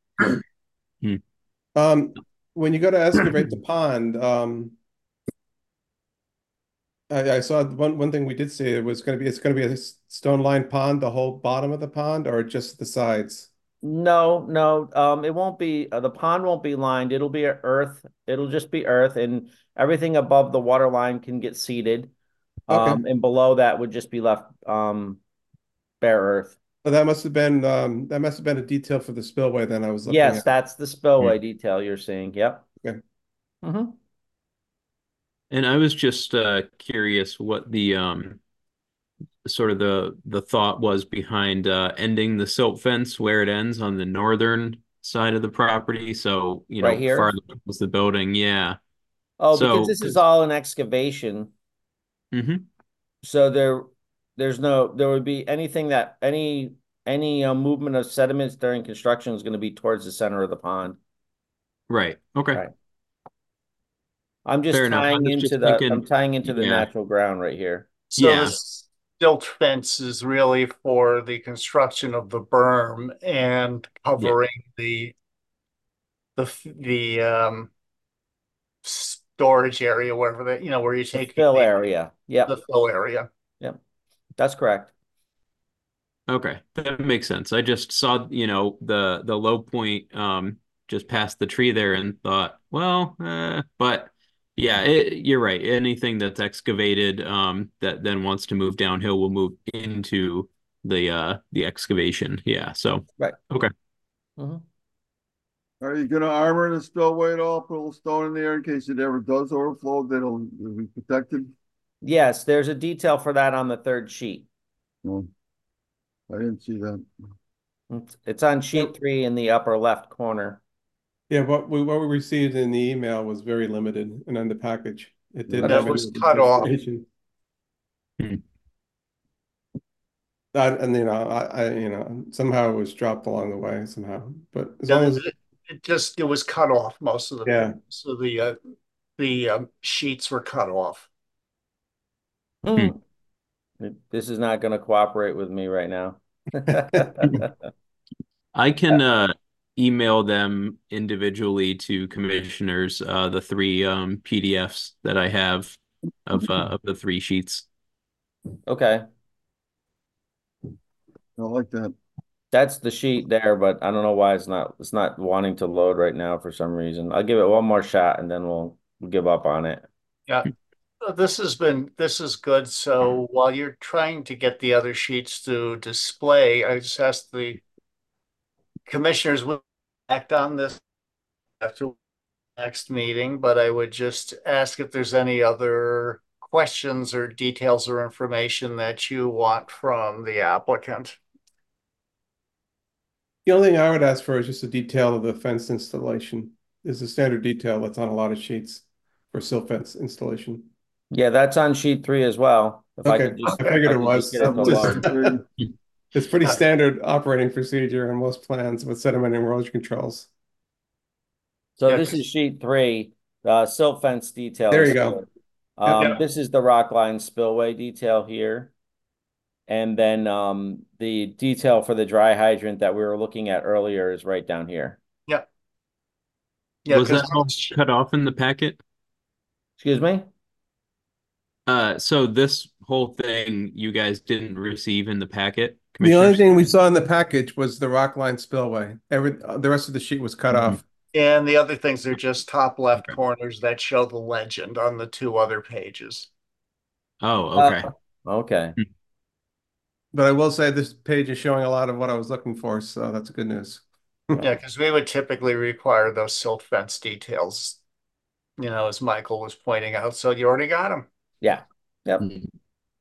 Speaker 4: Um, when you go to excavate the pond, um, I, I saw one, one thing we did see, it was gonna be, it's gonna be a s- stone lined pond, the whole bottom of the pond, or just the sides?
Speaker 8: No, no, um, it won't be, uh, the pond won't be lined. It'll be a earth. It'll just be earth, and everything above the water line can get seeded.
Speaker 4: Okay,
Speaker 8: Um, and below that would just be left, um, bare earth.
Speaker 4: so that must have been, um, that must have been a detail for the spillway then I was looking
Speaker 8: Yes,
Speaker 4: at.
Speaker 8: that's the spillway detail you're seeing. Yep.
Speaker 4: Okay.
Speaker 8: Mm-hmm.
Speaker 5: And I was just uh curious what the um sort of the the thought was behind uh ending the silt fence where it ends on the northern side of the property. So, you
Speaker 8: Right
Speaker 5: know,
Speaker 8: here.
Speaker 5: farther was the building. Yeah.
Speaker 8: Oh, because
Speaker 5: So,
Speaker 8: this is
Speaker 5: 'cause-
Speaker 8: all an excavation.
Speaker 5: mhm.
Speaker 8: So there, there's no, there would be anything that, any, any uh, movement of sediments during construction is going to be towards the center of the pond.
Speaker 5: Right. Okay.
Speaker 8: Right. I'm just
Speaker 5: Fair enough. I
Speaker 8: tying
Speaker 5: was
Speaker 8: into
Speaker 5: just
Speaker 8: the, I'm
Speaker 5: thinking,
Speaker 8: tying into the
Speaker 5: yeah,
Speaker 8: natural ground right here.
Speaker 1: So
Speaker 5: yeah,
Speaker 1: this silt fence is really for the construction of the berm and
Speaker 5: yeah.
Speaker 1: covering the the the um storage area wherever that, you know, where you're
Speaker 8: The
Speaker 1: taking
Speaker 8: fill
Speaker 1: the
Speaker 8: area.
Speaker 1: the
Speaker 8: Yep.
Speaker 1: fill area.
Speaker 8: Yep. That's correct.
Speaker 5: Okay, that makes sense. I just saw, you know, the the low point um just past the tree there and thought, well, uh, but yeah, it, you're right. Anything that's excavated um that then wants to move downhill will move into the uh the excavation. Yeah, so
Speaker 8: Right.
Speaker 5: okay.
Speaker 8: Mhm.
Speaker 3: Are you gonna armor the spillway at all? Put a little stone in there in case it ever does overflow, that'll it'll be protected?
Speaker 8: Yes, there's a detail for that on the third sheet.
Speaker 3: No, I didn't see that.
Speaker 8: It's, it's on sheet three in the upper left corner.
Speaker 4: Yeah, what we, what we received in the email was very limited and in the package. It didn't
Speaker 1: That
Speaker 4: have
Speaker 1: was
Speaker 4: any
Speaker 1: cut off.
Speaker 4: information.
Speaker 5: Hmm.
Speaker 4: That, and you know, I, I, you know, somehow it was dropped along the way somehow, but as
Speaker 1: Yeah,
Speaker 4: long as,
Speaker 1: it, it just it was cut off most of the
Speaker 4: yeah.
Speaker 1: so the uh, the um, sheets were cut off.
Speaker 5: Hmm.
Speaker 8: This is not going to cooperate with me right now.
Speaker 5: I can uh email them individually to commissioners uh the three um P D Fs that I have of uh of the three sheets.
Speaker 8: Okay,
Speaker 3: I like that.
Speaker 8: that's the sheet there, but I don't know why it's not, it's not wanting to load right now for some reason. I'll give it one more shot and then we'll, we'll give up on it.
Speaker 1: Yeah, this has been this is good. So while you're trying to get the other sheets to display, I just asked the commissioners will act on this after next meeting, but I would just ask if there's any other questions or details or information that you want from the applicant.
Speaker 4: The only thing I would ask for is just a detail of the fence installation. Is a standard detail that's on a lot of sheets for silt fence installation.
Speaker 8: Yeah, that's on sheet three as well. If I
Speaker 4: Okay,
Speaker 8: could just,
Speaker 4: I
Speaker 8: if
Speaker 4: figured
Speaker 8: I
Speaker 4: it
Speaker 8: could
Speaker 4: was.
Speaker 8: just get it to
Speaker 4: Just-
Speaker 8: load.
Speaker 4: It's pretty standard operating procedure on most plans with sediment and erosion controls.
Speaker 8: So
Speaker 1: Yeah,
Speaker 8: this
Speaker 1: 'cause-
Speaker 8: is sheet three, uh, silt fence detail.
Speaker 4: There
Speaker 8: is
Speaker 4: you go.
Speaker 8: here. Um,
Speaker 1: Yep.
Speaker 8: this is the rock line spillway detail here. And then, um, the detail for the dry hydrant that we were looking at earlier is right down here.
Speaker 1: Yeah. Yeah,
Speaker 5: Was that all
Speaker 1: because
Speaker 5: cut off in the packet?
Speaker 8: Excuse me?
Speaker 5: Uh, so this whole thing you guys didn't receive in the packet,
Speaker 4: The only
Speaker 5: commissioners?
Speaker 4: thing we saw in the package was the rock line spillway. Every, the rest of the sheet was cut
Speaker 5: Mhm.
Speaker 4: off.
Speaker 1: and the other things are just top left
Speaker 5: Okay.
Speaker 1: corners that show the legend on the two other pages.
Speaker 5: Oh, okay.
Speaker 8: Uh, okay.
Speaker 4: But I will say this page is showing a lot of what I was looking for, so that's good news.
Speaker 1: Yeah, because we would typically require those silt fence details, you know, as Michael was pointing out. So you already got them.
Speaker 8: Yeah. Yep.
Speaker 5: Mhm.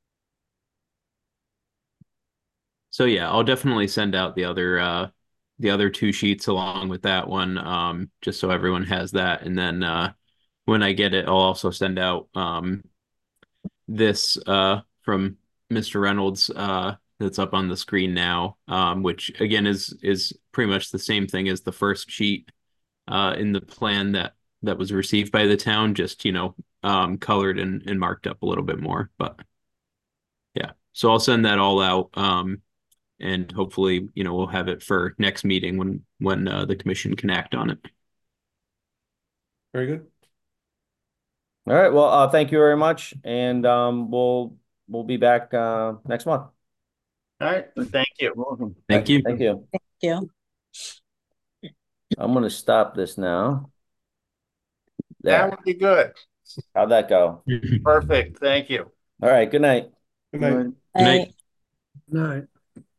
Speaker 5: So yeah, I'll definitely send out the other uh the other two sheets along with that one, um, just so everyone has that. And then uh when I get it, I'll also send out um this uh from Mister Reynolds uh that's up on the screen now, um, which again is is pretty much the same thing as the first sheet uh in the plan that that was received by the town, just you know, um colored and, and marked up a little bit more. But yeah, so I'll send that all out. Um and hopefully, you know, we'll have it for next meeting when when uh, the commission can act on it.
Speaker 4: Very good.
Speaker 8: All right. Well, uh, thank you very much, and um, we'll we'll be back uh next month.
Speaker 1: All right, thank you.
Speaker 3: You're welcome.
Speaker 5: Thank you.
Speaker 8: Thank you.
Speaker 2: Thank you.
Speaker 8: I'm gonna stop this now.
Speaker 1: That
Speaker 8: There.
Speaker 1: would be good.
Speaker 8: How'd that go?
Speaker 1: Perfect, thank you.
Speaker 8: All right. Good night.
Speaker 4: Good night.
Speaker 3: Right.
Speaker 5: Good night.
Speaker 4: Night.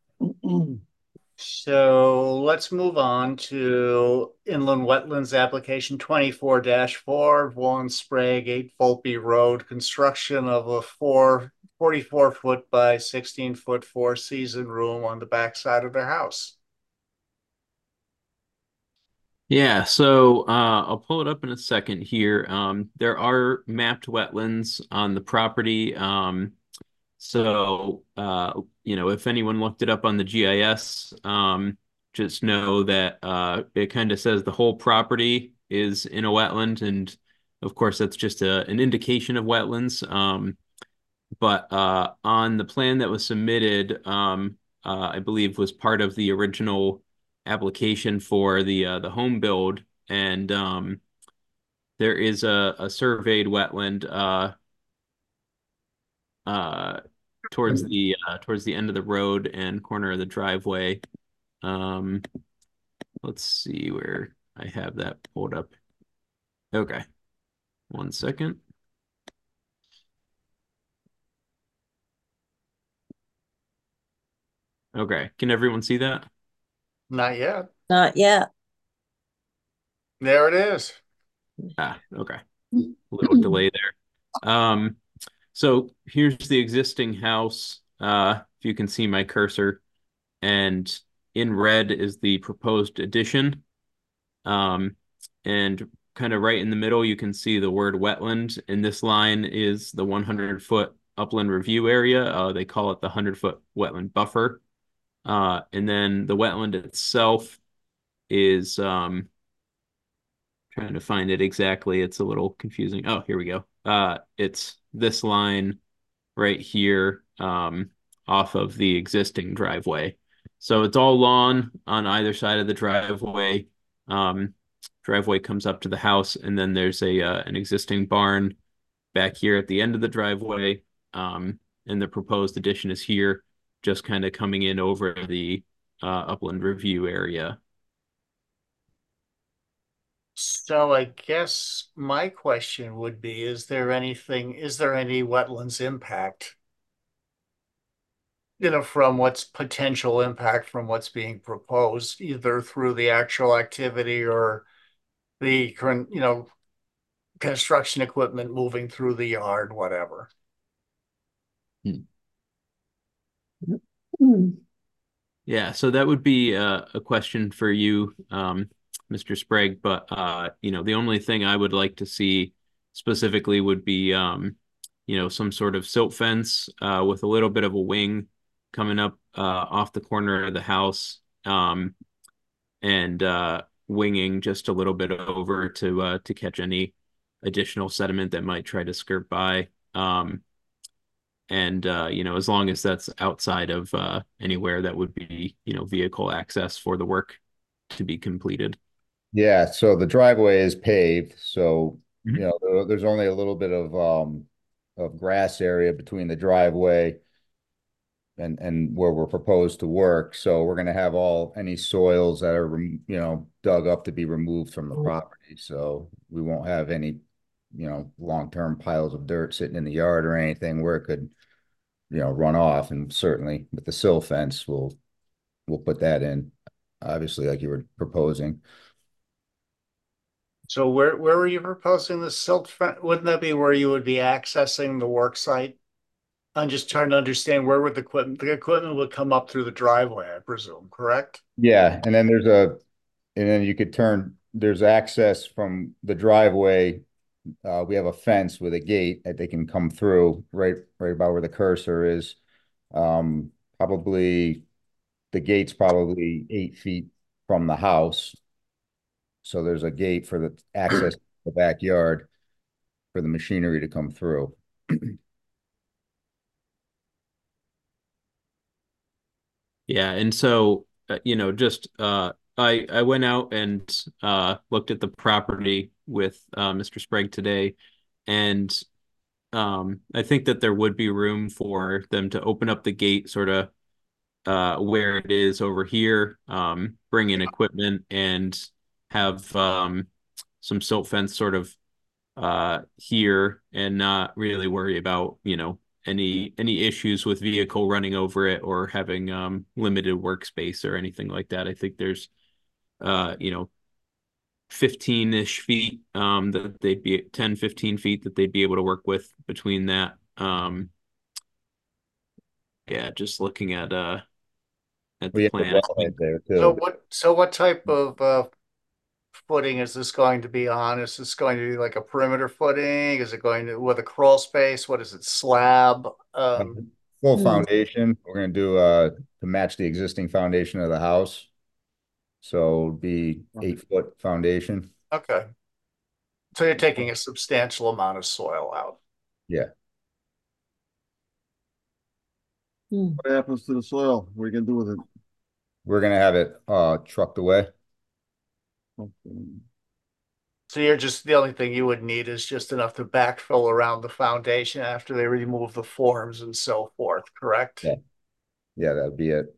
Speaker 1: So let's move on to inland wetlands application twenty-four dash four, Vaughan Sprague, eight Volpe Road, construction of a four, forty-four foot by sixteen foot four season room on the backside of their house.
Speaker 5: Yeah, so uh, I'll pull it up in a second here. Um, there are mapped wetlands on the property. Um, so, uh, you know, if anyone looked it up on the G I S, um, just know that uh, it kind of says the whole property is in a wetland. And of course, that's just a, an indication of wetlands. Um, but uh, on the plan that was submitted, um, uh, I believe was part of the original application for the uh, the home build, and um, there is a, a surveyed wetland uh, uh, towards the uh, towards the end of the road and corner of the driveway. Um, let's see where I have that pulled up. Okay, one second. Okay, can everyone see that?
Speaker 1: Not yet.
Speaker 2: Not yet.
Speaker 1: There it is.
Speaker 5: Ah, okay. A little delay there. Um, so here's the existing house. Uh, if you can see my cursor, and in red is the proposed addition. Um, and kind of right in the middle, you can see the word wetland, and this line is the one hundred foot upland review area. Uh, they call it the one hundred foot wetland buffer. Uh, and then the wetland itself is um, trying to find it exactly. It's a little confusing. Oh, here we go. Uh, it's this line right here, um, off of the existing driveway. So it's all lawn on either side of the driveway. Um, driveway comes up to the house, and then there's a uh, an existing barn back here at the end of the driveway. Um, and the proposed addition is here, just kind of coming in over the uh, upland review area.
Speaker 1: So I guess my question would be, is there anything, is there any wetlands impact? You know, from what's potential impact from what's being proposed, either through the actual activity or the current, you know, construction equipment moving through the yard, whatever.
Speaker 5: Yeah, so that would be uh, a question for you, um, Mister Sprague. But uh, you know, the only thing I would like to see specifically would be, um, you know, some sort of silt fence uh, with a little bit of a wing coming up uh, off the corner of the house, um, and uh, winging just a little bit over to uh, to catch any additional sediment that might try to skirt by. Um, and uh, you know, as long as that's outside of uh, anywhere that would be, you know, vehicle access for the work to be completed.
Speaker 9: Yeah, so the driveway is paved, so
Speaker 5: Mhm.
Speaker 9: you know there- there's only a little bit of um of grass area between the driveway and and where we're proposed to work. So we're gonna have all any soils that are rem- you know dug up to be removed from the property. So we won't have any you know long-term piles of dirt sitting in the yard or anything where it could you know run off. And certainly with the sill fence, we'll we'll put that in, obviously, like you were proposing.
Speaker 1: So where where were you proposing the silt fence? Wouldn't that be where you would be accessing the work site? I'm just trying to understand where would the equipment, the equipment would come up through the driveway, I presume, correct?
Speaker 9: Yeah, and then there's a, and then you could turn, there's access from the driveway. Uh, we have a fence with a gate that they can come through right, right about where the cursor is. Um, probably, the gate's probably eight feet from the house. So there's a gate for the access to the backyard for the machinery to come through.
Speaker 5: Yeah, and so uh, you know, just uh, I I went out and uh, looked at the property with uh, Mister Sprague today, and um, I think that there would be room for them to open up the gate sort of uh, where it is over here, um, bring in equipment and have um, some silt fence sort of uh, here and not really worry about, you know, any any issues with vehicle running over it or having um, limited workspace or anything like that. I think there's, uh, you know, fifteen-ish feet um, that they'd be ten, fifteen feet that they'd be able to work with between that. Um, yeah, just looking at uh at
Speaker 9: We
Speaker 5: the
Speaker 9: have the
Speaker 5: plan. I
Speaker 9: wellhead
Speaker 5: think
Speaker 9: there
Speaker 1: So
Speaker 9: too.
Speaker 1: what, so what type of uh footing is this going to be on? Is this going to be like a perimeter footing? Is it going to with a crawl space? What is it, slab? Um,
Speaker 9: Um, Full
Speaker 2: Hmm.
Speaker 9: foundation, we're gonna do uh to match the existing foundation of the house. So it'd be eight foot foundation.
Speaker 1: okay. So you're taking a substantial amount of soil out.
Speaker 9: Yeah,
Speaker 2: Hmm.
Speaker 3: What happens to the soil? What are you gonna do with it?
Speaker 9: we're gonna have it uh trucked away.
Speaker 3: Okay.
Speaker 1: So you're just, the only thing you would need is just enough to backfill around the foundation after they remove the forms and so forth, correct?
Speaker 9: Yeah. Yeah, that'd be it.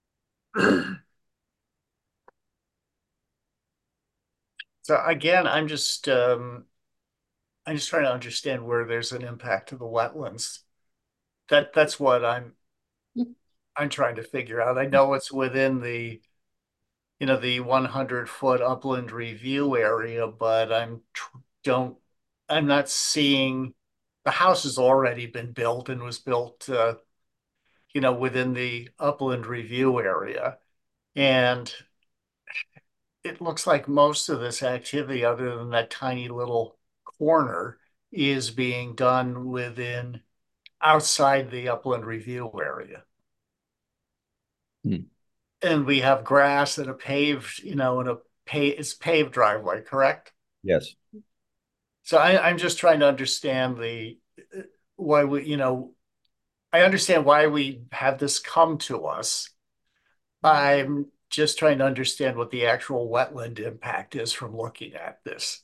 Speaker 1: So again, I'm just um I'm just trying to understand where there's an impact to the wetlands. That that's what I'm I'm trying to figure out. I know it's within the, you know, the one hundred foot upland review area, but I'm tr- don't I'm not seeing the house has already been built and was built uh, you know, within the upland review area. And it looks like most of this activity, other than that tiny little corner, is being done within outside the upland review area.
Speaker 5: Hmm.
Speaker 1: And we have grass and a paved, you know, and a pay it's paved driveway, correct?
Speaker 9: Yes.
Speaker 1: So I, I'm just trying to understand the why we, you know, I understand why we have this come to us. I'm just trying to understand what the actual wetland impact is from looking at this.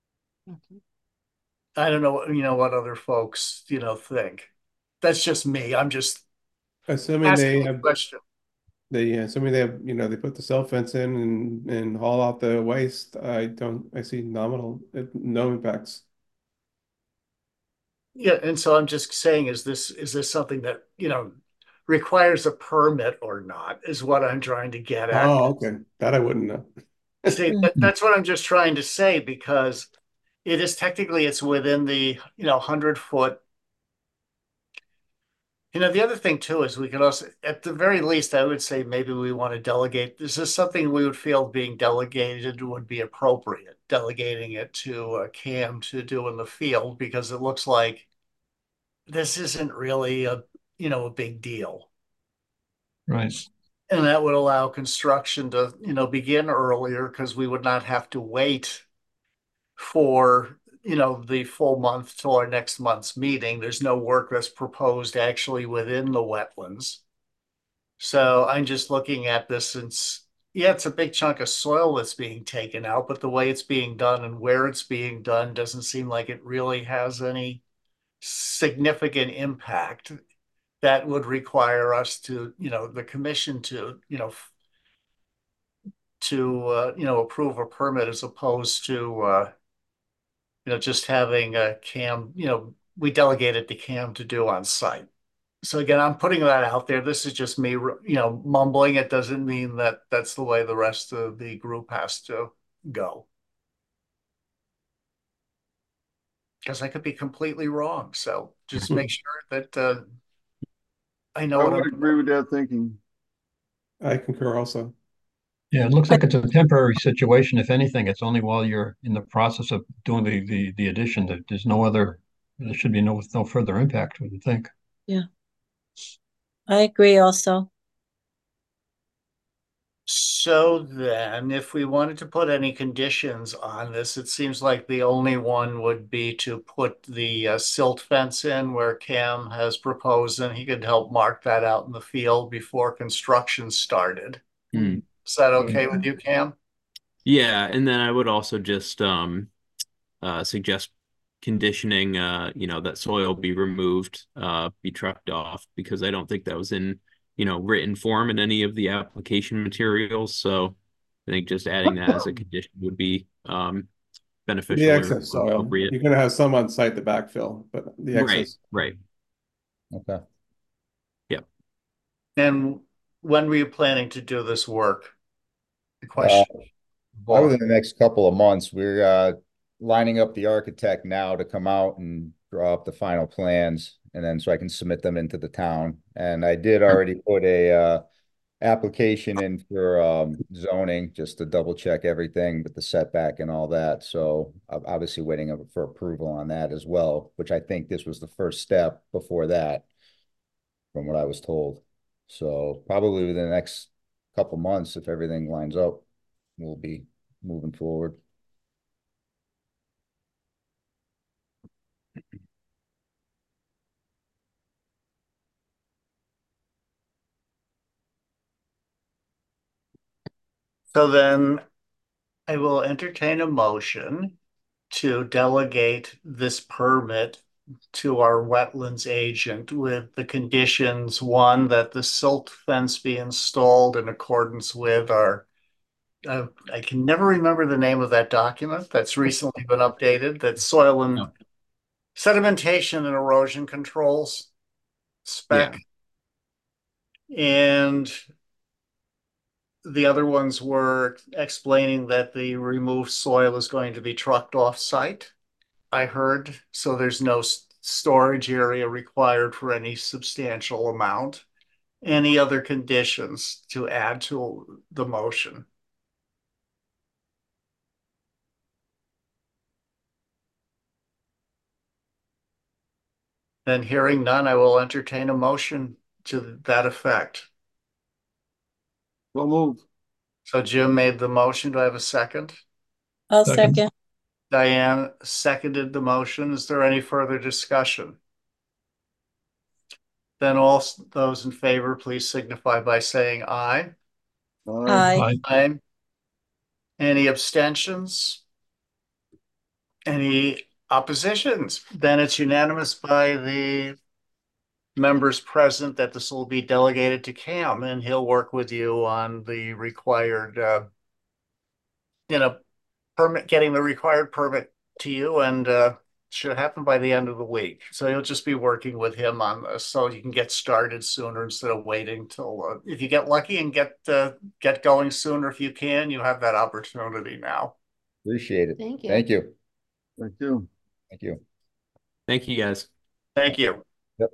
Speaker 1: I don't know, you know, what other folks, you know, think. That's just me. I'm just
Speaker 4: Assuming they
Speaker 1: asking a
Speaker 4: have,
Speaker 1: question.
Speaker 4: they, assuming they have, you know, they put the cell fence in and, and haul out the waste, I don't, I see nominal, no impacts.
Speaker 1: Yeah, and so I'm just saying, is this is this something that, you know, requires a permit or not, is what I'm trying to get at.
Speaker 4: Oh, okay. That I wouldn't know.
Speaker 1: See, that, that's what I'm just trying to say, because it is technically it's within the, you know, hundred foot. You know, the other thing too is we could also, at the very least, I would say maybe we want to delegate. This is something we would feel being delegated would be appropriate, delegating it to uh, Cam to do in the field, because it looks like this isn't really a, you know, a big deal.
Speaker 7: Right.
Speaker 1: And that would allow construction to, you know, begin earlier, because we would not have to wait for, you know, the full month till our next month's meeting. There's no work that's proposed actually within the wetlands. So I'm just looking at this and yeah, it's a big chunk of soil that's being taken out, but the way it's being done and where it's being done doesn't seem like it really has any significant impact that would require us to, you know, the commission to, you know, to, uh, you know, approve a permit, as opposed to, uh, you know, just having a Cam, you know, we delegate it to Cam to do on site. So again, I'm putting that out there. This is just me, you know, mumbling. It doesn't mean that that's the way the rest of the group has to go. Because I could be completely wrong. So just make sure that uh, I know
Speaker 3: I
Speaker 1: what
Speaker 3: would
Speaker 1: I'm.
Speaker 3: agree with that thinking.
Speaker 4: I concur also.
Speaker 7: Yeah, it looks like it's a temporary situation. If anything, it's only while you're in the process of doing the the, the addition that there's no other, there should be no no further impact, we would think.
Speaker 2: Yeah. I agree also.
Speaker 1: So then, if we wanted to put any conditions on this, it seems like the only one would be to put the uh, silt fence in where Cam has proposed, and he could help mark that out in the field before construction started.
Speaker 5: Hmm.
Speaker 1: Is that okay with you, Cam?
Speaker 5: Yeah, and then I would also just um uh suggest conditioning, uh, you know, that soil be removed, uh, be trucked off, because I don't think that was in, you know, written form in any of the application materials. So I think just adding that as a condition would be um,
Speaker 4: The
Speaker 5: beneficial or
Speaker 4: excess soil,
Speaker 5: appropriate.
Speaker 4: you're gonna have some on site to backfill, but the
Speaker 5: Right,
Speaker 4: excess.
Speaker 5: right.
Speaker 9: Okay.
Speaker 5: Yep.
Speaker 1: And when were you planning to do this work? The
Speaker 9: Uh,
Speaker 1: question.
Speaker 9: Probably in the next couple of months. We're uh, lining up the architect now to come out and draw up the final plans, and then so I can submit them into the town. And I did already put a uh, application in for um, zoning just to double check everything with the setback and all that. So I'm obviously waiting for approval on that as well, which I think this was the first step before that, from what I was told. So probably within the next couple months, if everything lines up, we'll be moving forward.
Speaker 1: So then I will entertain a motion to delegate this permit to our wetlands agent with the conditions, one, that the silt fence be installed in accordance with our, uh, I can never remember the name of that document that's recently been updated, that soil and
Speaker 5: Oh.
Speaker 1: sedimentation and erosion controls spec.
Speaker 5: Yeah.
Speaker 1: And the other ones were explaining that the removed soil is going to be trucked off site, I heard. So there's no storage area required for any substantial amount. Any other conditions to add to the motion? Then hearing none, I will entertain a motion to that effect.
Speaker 3: So moved.
Speaker 1: So Jim made the motion. Do I have a second?
Speaker 2: I'll
Speaker 7: Second.
Speaker 2: second.
Speaker 1: Diane seconded the motion. Is there any further discussion? Then all those in favor, please signify by saying aye.
Speaker 3: Aye.
Speaker 2: Aye.
Speaker 1: Aye. Any abstentions? Any oppositions? Then it's unanimous by the members present that this will be delegated to Cam, and he'll work with you on the required, uh, you know, permit, getting the required permit to you, and uh, should happen by the end of the week. So you'll just be working with him on this, so you can get started sooner instead of waiting till. Uh, if you get lucky and get uh, get going sooner, if you can, you have that opportunity now.
Speaker 9: Appreciate it.
Speaker 10: Thank you.
Speaker 9: Thank you.
Speaker 3: Thank you.
Speaker 9: Thank you.
Speaker 5: Thank you, guys.
Speaker 1: Thank you.
Speaker 9: Yep.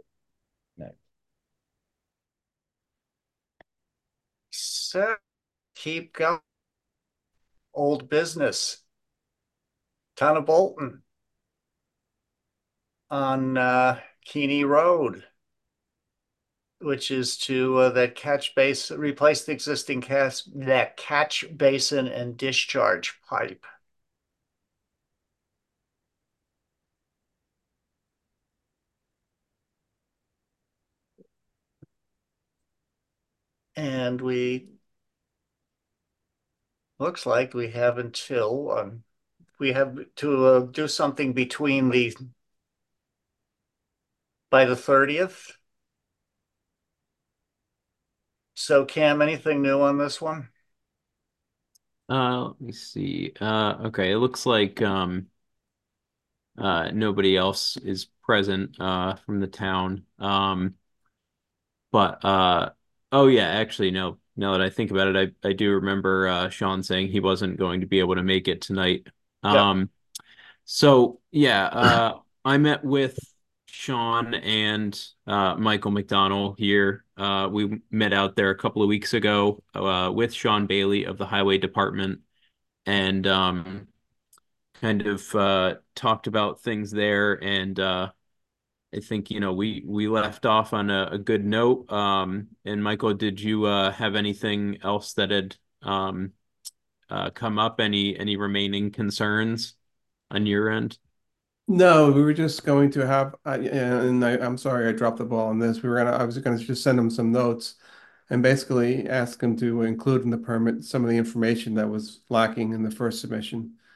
Speaker 1: So keep going. Old business. Town of Bolton on uh, Keeney Road, which is to uh, that catch base, replace the existing catch, that catch basin and discharge pipe. And we, looks like we have until, um, we have to uh, do something between the, by the thirtieth. So Cam, anything new on this one?
Speaker 5: Uh, let me see. Uh, okay, it looks like um, uh, nobody else is present uh, from the town. Um, but uh, oh yeah, actually, no. Now that I think about it, I I do remember uh, Sean saying he wasn't going to be able to make it tonight.
Speaker 1: Yeah.
Speaker 5: Um, so yeah, uh, I met with Sean and uh, Michael McDonald here. Uh, we met out there a couple of weeks ago uh, with Sean Bailey of the Highway Department, and um, kind of uh, talked about things there. And uh, I think, you know, we we left off on a, a good note. Um, and Michael, did you uh, have anything else that had um, uh, come up? Any any remaining concerns on your end?
Speaker 4: No, we were just going to have, uh, and I, I'm sorry I dropped the ball on this. We were gonna, I was gonna just send him some notes and basically ask him to include in the permit some of the information that was lacking in the first submission.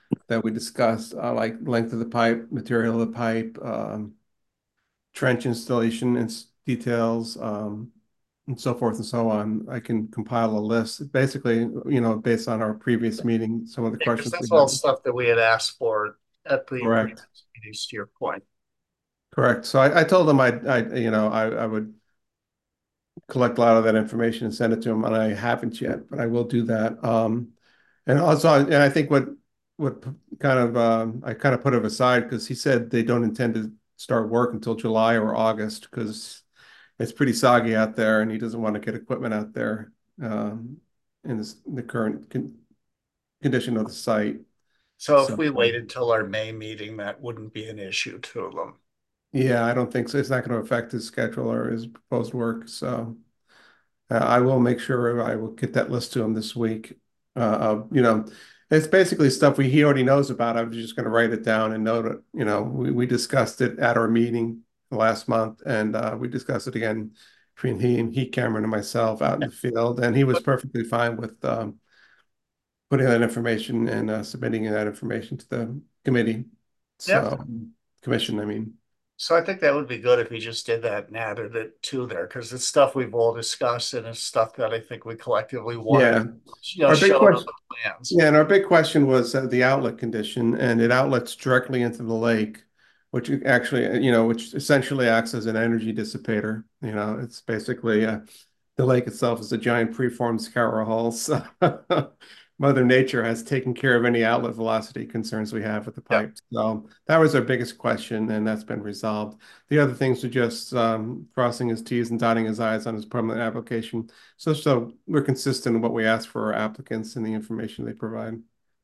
Speaker 4: that we discussed, uh, like length of the pipe, material of the pipe, um, trench installation and s- details, um, and so forth and so on. I can compile a list, basically, you know, based on our previous meeting, some of the
Speaker 1: Because
Speaker 4: questions we
Speaker 1: that's all
Speaker 4: had.
Speaker 1: stuff that we had asked for at the
Speaker 4: Correct.
Speaker 1: previous meetings, to your point.
Speaker 4: Correct. So I, I told them I, I, you know, I, I would collect a lot of that information and send it to him, and I haven't yet, but I will do that. Um, and also, and I think what what kind of um, I kind of put it aside because he said they don't intend to start work until July or August because it's pretty soggy out there, and he doesn't want to get equipment out there um, in this, the current con condition of the site.
Speaker 1: So if
Speaker 4: So
Speaker 1: we waited till our May meeting, that wouldn't be an issue to them.
Speaker 4: yeah, I don't think so. It's not going to affect his schedule or his proposed work. So. Uh, I will make sure I will get that list to him this week. Uh, of, you know, it's basically stuff we he already knows about. I was just going to write it down and note it. You know, we, we discussed it at our meeting last month, and uh, we discussed it again between he and he, Cameron, and myself out in the field, and he was perfectly fine with um, putting that information and uh, submitting that information to the committee.
Speaker 1: Yep.
Speaker 4: So, commission, I mean.
Speaker 1: So I think that would be good if he just did that and added it to there, because it's stuff we've all discussed and it's stuff that I think we collectively wanted,
Speaker 4: Yeah.
Speaker 1: you know,
Speaker 4: Our big
Speaker 1: showed on
Speaker 4: question,
Speaker 1: the plans.
Speaker 4: yeah, and our big question was uh, the outlet condition, and it outlets directly into the lake, which actually, uh, you know, which essentially acts as an energy dissipator. You know, it's basically uh, the lake itself is a giant preformed scour hull. So Mother Nature has taken care of any outlet velocity concerns we have with the
Speaker 1: Yep.
Speaker 4: pipe. So that was our biggest question, and that's been resolved. The other things are just um, crossing his T's and dotting his I's on his permanent application. So, so we're consistent in what we ask for our applicants and the information they provide.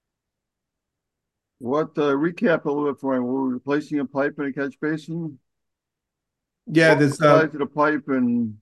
Speaker 3: What, uh, recap a little bit for me. We're replacing a pipe in a catch basin?
Speaker 4: Yeah,
Speaker 3: What
Speaker 4: there's
Speaker 3: the
Speaker 4: uh,
Speaker 3: size of the pipe and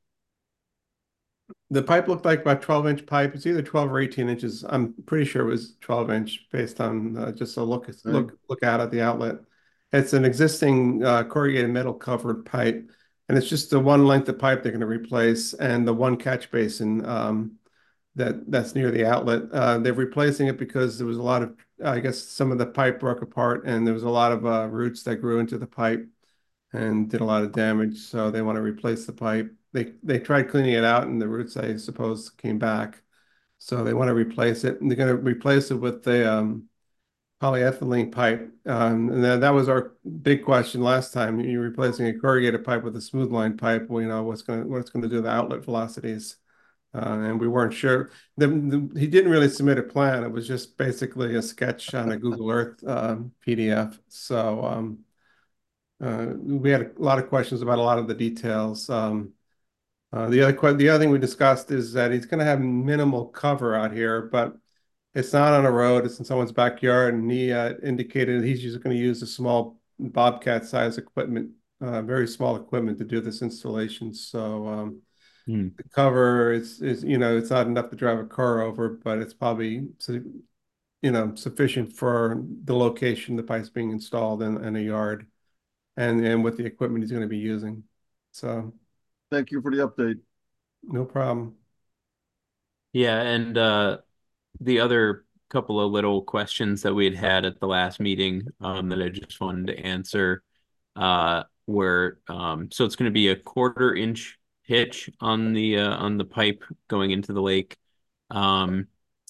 Speaker 4: the pipe looked like about twelve inch pipe. It's either twelve or eighteen inches. I'm pretty sure it was twelve inch based on uh, just a look look look out at the outlet. It's an existing uh, corrugated metal covered pipe, and it's just the one length of pipe they're going to replace, and the one catch basin um, that that's near the outlet. Uh, they're replacing it because there was a lot of, I guess, some of the pipe broke apart, and there was a lot of uh, roots that grew into the pipe and did a lot of damage. So they want to replace the pipe. They they tried cleaning it out, and the roots, I suppose, came back. So they want to replace it, and they're going to replace it with the um, polyethylene pipe. Um, and then that was our big question last time. You're replacing a corrugated pipe with a smooth line pipe. Well, you know what's going to what's going to do to the outlet velocities, uh, and we weren't sure. The, the, he didn't really submit a plan. It was just basically a sketch on a Google Earth um, P D F. So. Um, uh, we had a lot of questions about a lot of the details. Um, uh, the other the other thing we discussed is that he's going to have minimal cover out here, but it's not on a road; it's in someone's backyard. And he uh, indicated he's just going to use a small Bobcat size equipment, uh, very small equipment to do this installation. So um,
Speaker 5: Hmm.
Speaker 4: the cover is is you know it's not enough to drive a car over, but it's probably you know sufficient for the location the pipe's being installed in, in a yard and and with the equipment he's going to be using. So
Speaker 3: thank you for the update.
Speaker 4: no problem.
Speaker 5: Yeah, and uh, the other couple of little questions that we had had at the last meeting um, that I just wanted to answer uh, were um, so it's going to be a quarter inch pitch on the uh, on the pipe going into the lake. Um,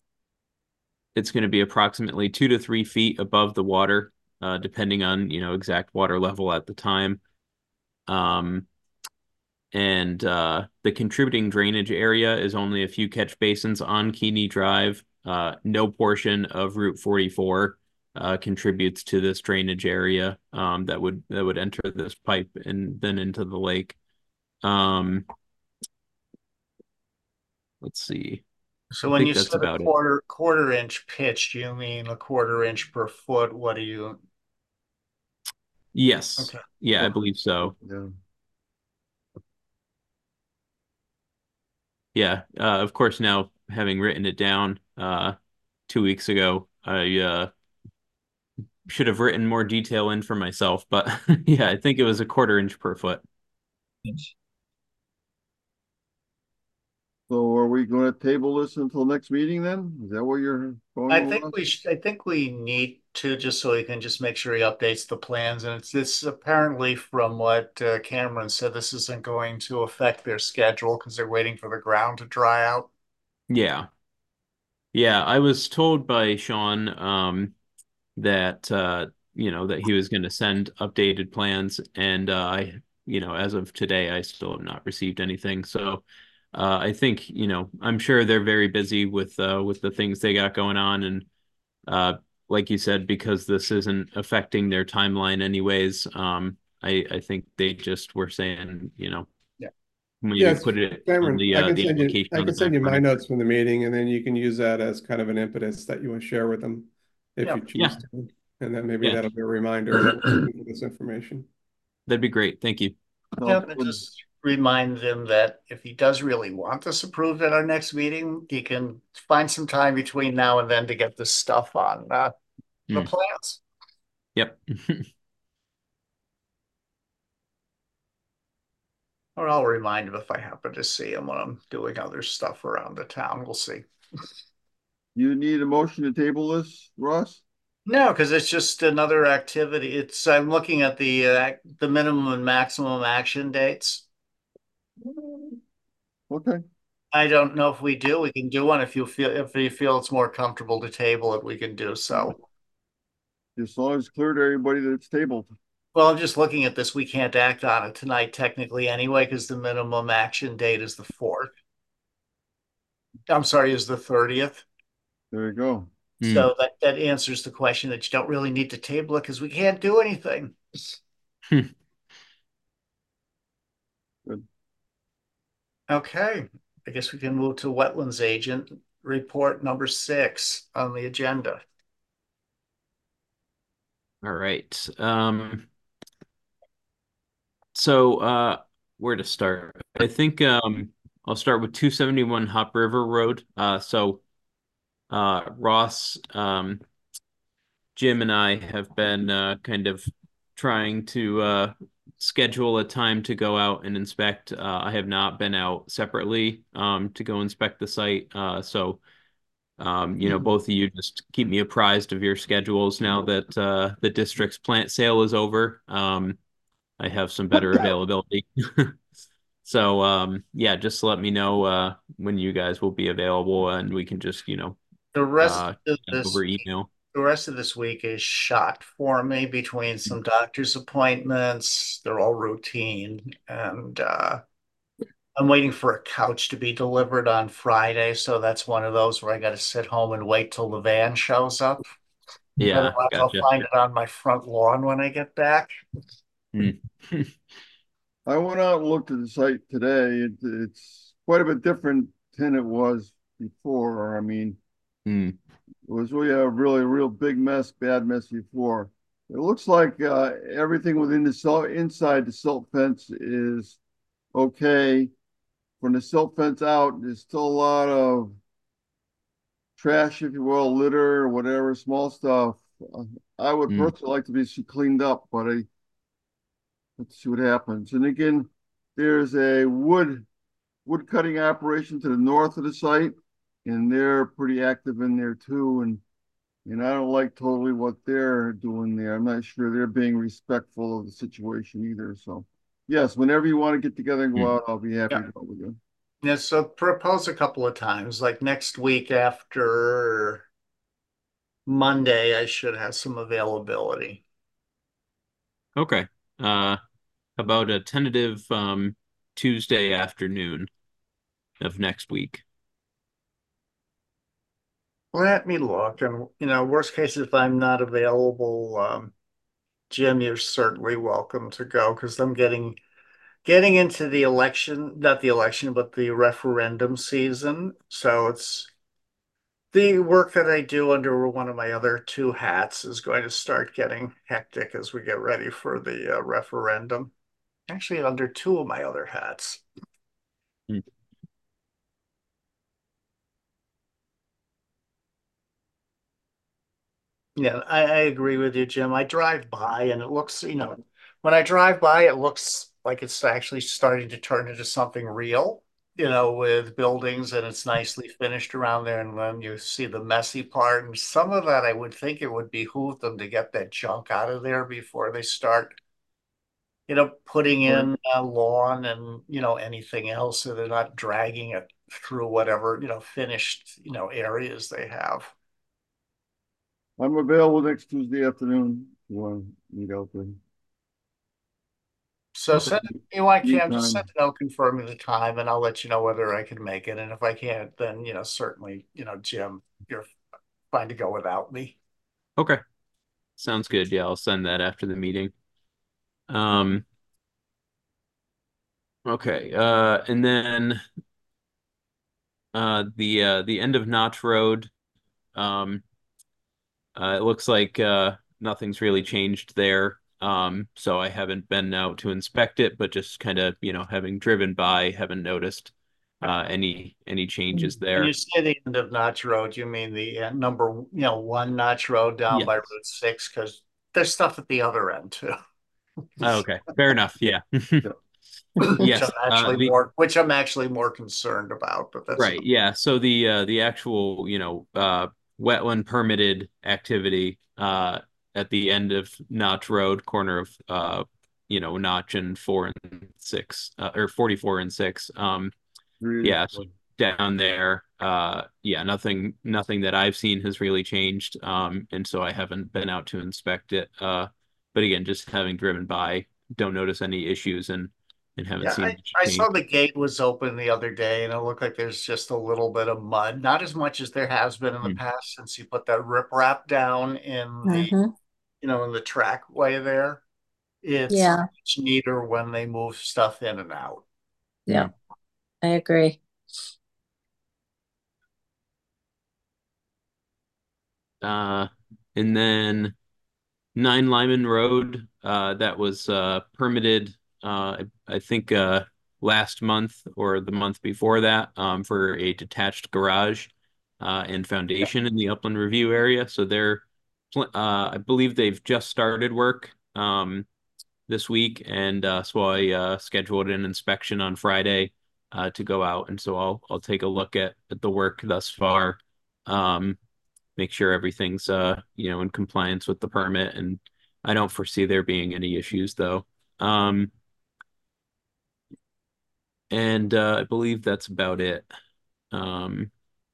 Speaker 5: it's going to be approximately two to three feet above the water, uh, depending on you know exact water level at the time. Um, and uh, the contributing drainage area is only a few catch basins on Keeney Drive. Uh, no portion of Route forty-four uh, contributes to this drainage area um, that would that would enter this pipe and then into the lake. Um, let's see.
Speaker 1: So
Speaker 5: I
Speaker 1: when
Speaker 5: think
Speaker 1: you
Speaker 5: that's
Speaker 1: said a
Speaker 5: about it.
Speaker 1: quarter quarter inch pitch, do you mean a quarter inch per foot? What do you?
Speaker 5: Yes.
Speaker 1: Okay.
Speaker 5: Yeah, I believe so.
Speaker 3: Yeah.
Speaker 5: Yeah. Uh, of course, now having written it down uh, two weeks ago, I uh, should have written more detail in for myself, but yeah, I think it was a quarter inch per foot.
Speaker 7: Yes.
Speaker 3: So are we gonna table this until next meeting then? Is that what you're
Speaker 1: I
Speaker 3: going
Speaker 1: think
Speaker 3: with?
Speaker 1: we should, I think we need to, just so we can just make sure he updates the plans. And it's this apparently from what uh, Cameron said, this isn't going to affect their schedule because they're waiting for the ground to dry out.
Speaker 5: Yeah. Yeah, I was told by Sean um that uh you know that he was going to send updated plans, and uh, I you know as of today I still have not received anything. So uh I think, you know, I'm sure they're very busy with uh with the things they got going on, and uh like you said, because this isn't affecting their timeline anyways, um I I think they just were saying, you know,
Speaker 1: Yeah.
Speaker 5: maybe
Speaker 4: Yes,
Speaker 5: put it on
Speaker 4: Cameron,
Speaker 5: the
Speaker 4: I
Speaker 5: uh
Speaker 4: can
Speaker 5: the
Speaker 4: send you,
Speaker 5: application
Speaker 4: I
Speaker 5: on the
Speaker 4: can send
Speaker 5: back
Speaker 4: you my
Speaker 5: burner.
Speaker 4: notes from the meeting, and then you can use that as kind of an impetus that you want to share with them if
Speaker 1: Yeah.
Speaker 4: you choose
Speaker 5: Yeah.
Speaker 4: to. And then maybe
Speaker 5: Yeah,
Speaker 4: that'll be a reminder that we're looking for this information.
Speaker 5: that'd be great. Thank you.
Speaker 1: Yeah,
Speaker 3: Sounds
Speaker 1: and
Speaker 3: good.
Speaker 1: just remind them that if he does really want this approved at our next meeting, he can find some time between now and then to get this stuff on uh, the
Speaker 5: Mm.
Speaker 1: plans.
Speaker 5: Yep.
Speaker 1: Or I'll remind him if I happen to see him when I'm doing other stuff around the town. We'll see.
Speaker 3: You need a motion to table this, Ross?
Speaker 1: No, because it's just another activity. It's I'm looking at the uh, the minimum and maximum action dates.
Speaker 3: Okay,
Speaker 1: I don't know if we do. We can do one if you feel if you feel it's more comfortable to table it, we can do so.
Speaker 3: as long as it's clear to everybody that it's tabled.
Speaker 1: Well, I'm just looking at this. We can't act on it tonight technically anyway, because the minimum action date is the fourth. I'm sorry, is the thirtieth.
Speaker 3: There you go.
Speaker 5: Mm.
Speaker 1: So that that answers the question that you don't really need to table it because we can't do anything.
Speaker 3: Good.
Speaker 1: Okay, I guess we can move to wetlands agent report number six on the agenda.
Speaker 5: All right. Um, so uh where to start? I think um I'll start with two seventy-one Hop River Road. Uh so uh Ross, um Jim and I have been uh kind of trying to uh schedule a time to go out and inspect. Uh I have not been out separately um to go inspect the site. Uh so um you know, both of you just keep me apprised of your schedules now that uh the district's plant sale is over. Um I have some better availability. So um yeah, just let me know uh when you guys will be available, and we can just, you know,
Speaker 1: The rest
Speaker 5: uh
Speaker 1: of
Speaker 5: chat
Speaker 1: this
Speaker 5: over email.
Speaker 1: the rest of this week is shot for me between some doctor's appointments. They're all routine, and uh, I'm waiting for a couch to be delivered on Friday. So that's one of those where I got to sit home and wait till the van shows up.
Speaker 5: Yeah,
Speaker 1: Otherwise, I'll
Speaker 5: gotcha.
Speaker 1: find it on my front lawn when I get back.
Speaker 5: Hmm.
Speaker 3: I went out and looked at the site today. It, it's quite a bit different than it was before. I mean,
Speaker 5: Hmm.
Speaker 3: it was really a really real big mess, bad mess before. It looks like uh, everything within the silt, inside the silt fence is okay. From the silt fence out, there's still a lot of trash, if you will, litter, whatever, small stuff. Uh, I would
Speaker 5: Hmm.
Speaker 3: personally like to be cleaned up, but I let's see what happens. And again, there's a wood wood cutting operation to the north of the site, and they're pretty active in there too. And and I don't like totally what they're doing there. I'm not sure they're being respectful of the situation either. So, yes, whenever you want to get together and
Speaker 5: Hmm.
Speaker 3: go out, I'll be happy
Speaker 1: Yeah.
Speaker 3: to go with you.
Speaker 1: Yeah, so propose a couple of times, like next week after Monday, I should have some availability.
Speaker 5: Okay. Uh, about a tentative um Tuesday afternoon of next week.
Speaker 1: Let me look, and you know, worst case, if I'm not available, um, Jim, you're certainly welcome to go because I'm getting getting into the election, not the election, but the referendum season. So it's the work that I do under one of my other two hats is going to start getting hectic as we get ready for the uh, referendum. Actually, under two of my other hats.
Speaker 5: Hmm.
Speaker 1: Yeah, I, I agree with you, Jim. I drive by and it looks, you know, when I drive by, it looks like it's actually starting to turn into something real. you know, with buildings and it's nicely finished around there. And then you see the messy part. And some of that, I would think it would behoove them to get that junk out of there before they start, you know, putting
Speaker 3: Right.
Speaker 1: in a lawn and, you know, anything else so they're not dragging it through whatever, you know, finished, you know, areas they have.
Speaker 3: I'm available next Tuesday afternoon. If you want to meet out there.
Speaker 1: So
Speaker 4: Okay.
Speaker 1: send me when I can, just
Speaker 3: Anytime.
Speaker 1: send a note confirming the time and I'll let you know whether I can make it. And if I can't, then, you know, certainly, you know, Jim, you're fine to go without me.
Speaker 5: Okay. Sounds good. Yeah, I'll send that after the meeting. Um, okay. Uh, and then uh the uh the end of Notch Road. Um, uh, it looks like uh nothing's really changed there. Um, so I haven't been out to inspect it, but just kind of, you know, having driven by, haven't noticed uh any any changes
Speaker 1: When you
Speaker 5: there.
Speaker 1: say the end of Notch Road, you mean the uh, number, you know, one Notch Road down by
Speaker 5: Yes.
Speaker 1: Route Six? Because there's stuff at the other end too.
Speaker 5: Oh, okay. Fair enough. Yeah.
Speaker 1: Which I'm
Speaker 5: Yes. Uh,
Speaker 1: actually
Speaker 5: the
Speaker 1: more, which I'm actually more concerned about, but that's
Speaker 5: Right. Yeah. So the uh the actual, you know, uh wetland permitted activity uh at the end of Notch Road, corner of uh you know, Notch and four and six, uh, or forty-four and six. Um
Speaker 3: Really.
Speaker 5: yeah, so down there, uh yeah, nothing nothing that I've seen has really changed. Um and so I haven't been out to inspect it. Uh but again, just having driven by, don't notice any issues and and haven't
Speaker 1: yeah.
Speaker 5: seen
Speaker 1: I,
Speaker 5: much
Speaker 1: I
Speaker 5: change.
Speaker 1: saw the gate was open the other day and it looked like there's just a little bit of mud, not as much as there has been in the
Speaker 5: Hmm.
Speaker 1: past since you put that riprap down in the,
Speaker 2: Mm-hmm.
Speaker 1: you know, in the trackway there. It's
Speaker 2: Yeah,
Speaker 1: much neater when they move stuff in and out.
Speaker 2: yeah, I agree.
Speaker 5: Uh and then Nine Lyman Road, uh, that was uh, permitted, uh, I, I think uh, last month or the month before that, um, for a detached garage uh, and foundation in the Upland Review area. So they're, pl- uh, I believe they've just started work um, this week, and uh, so I uh, scheduled an inspection on Friday uh, to go out, and so I'll I'll take a look at, at the work thus far. Um, make sure everything's uh you know in compliance with the permit, and I don't foresee there being any issues though. Um and uh I believe that's about it. Um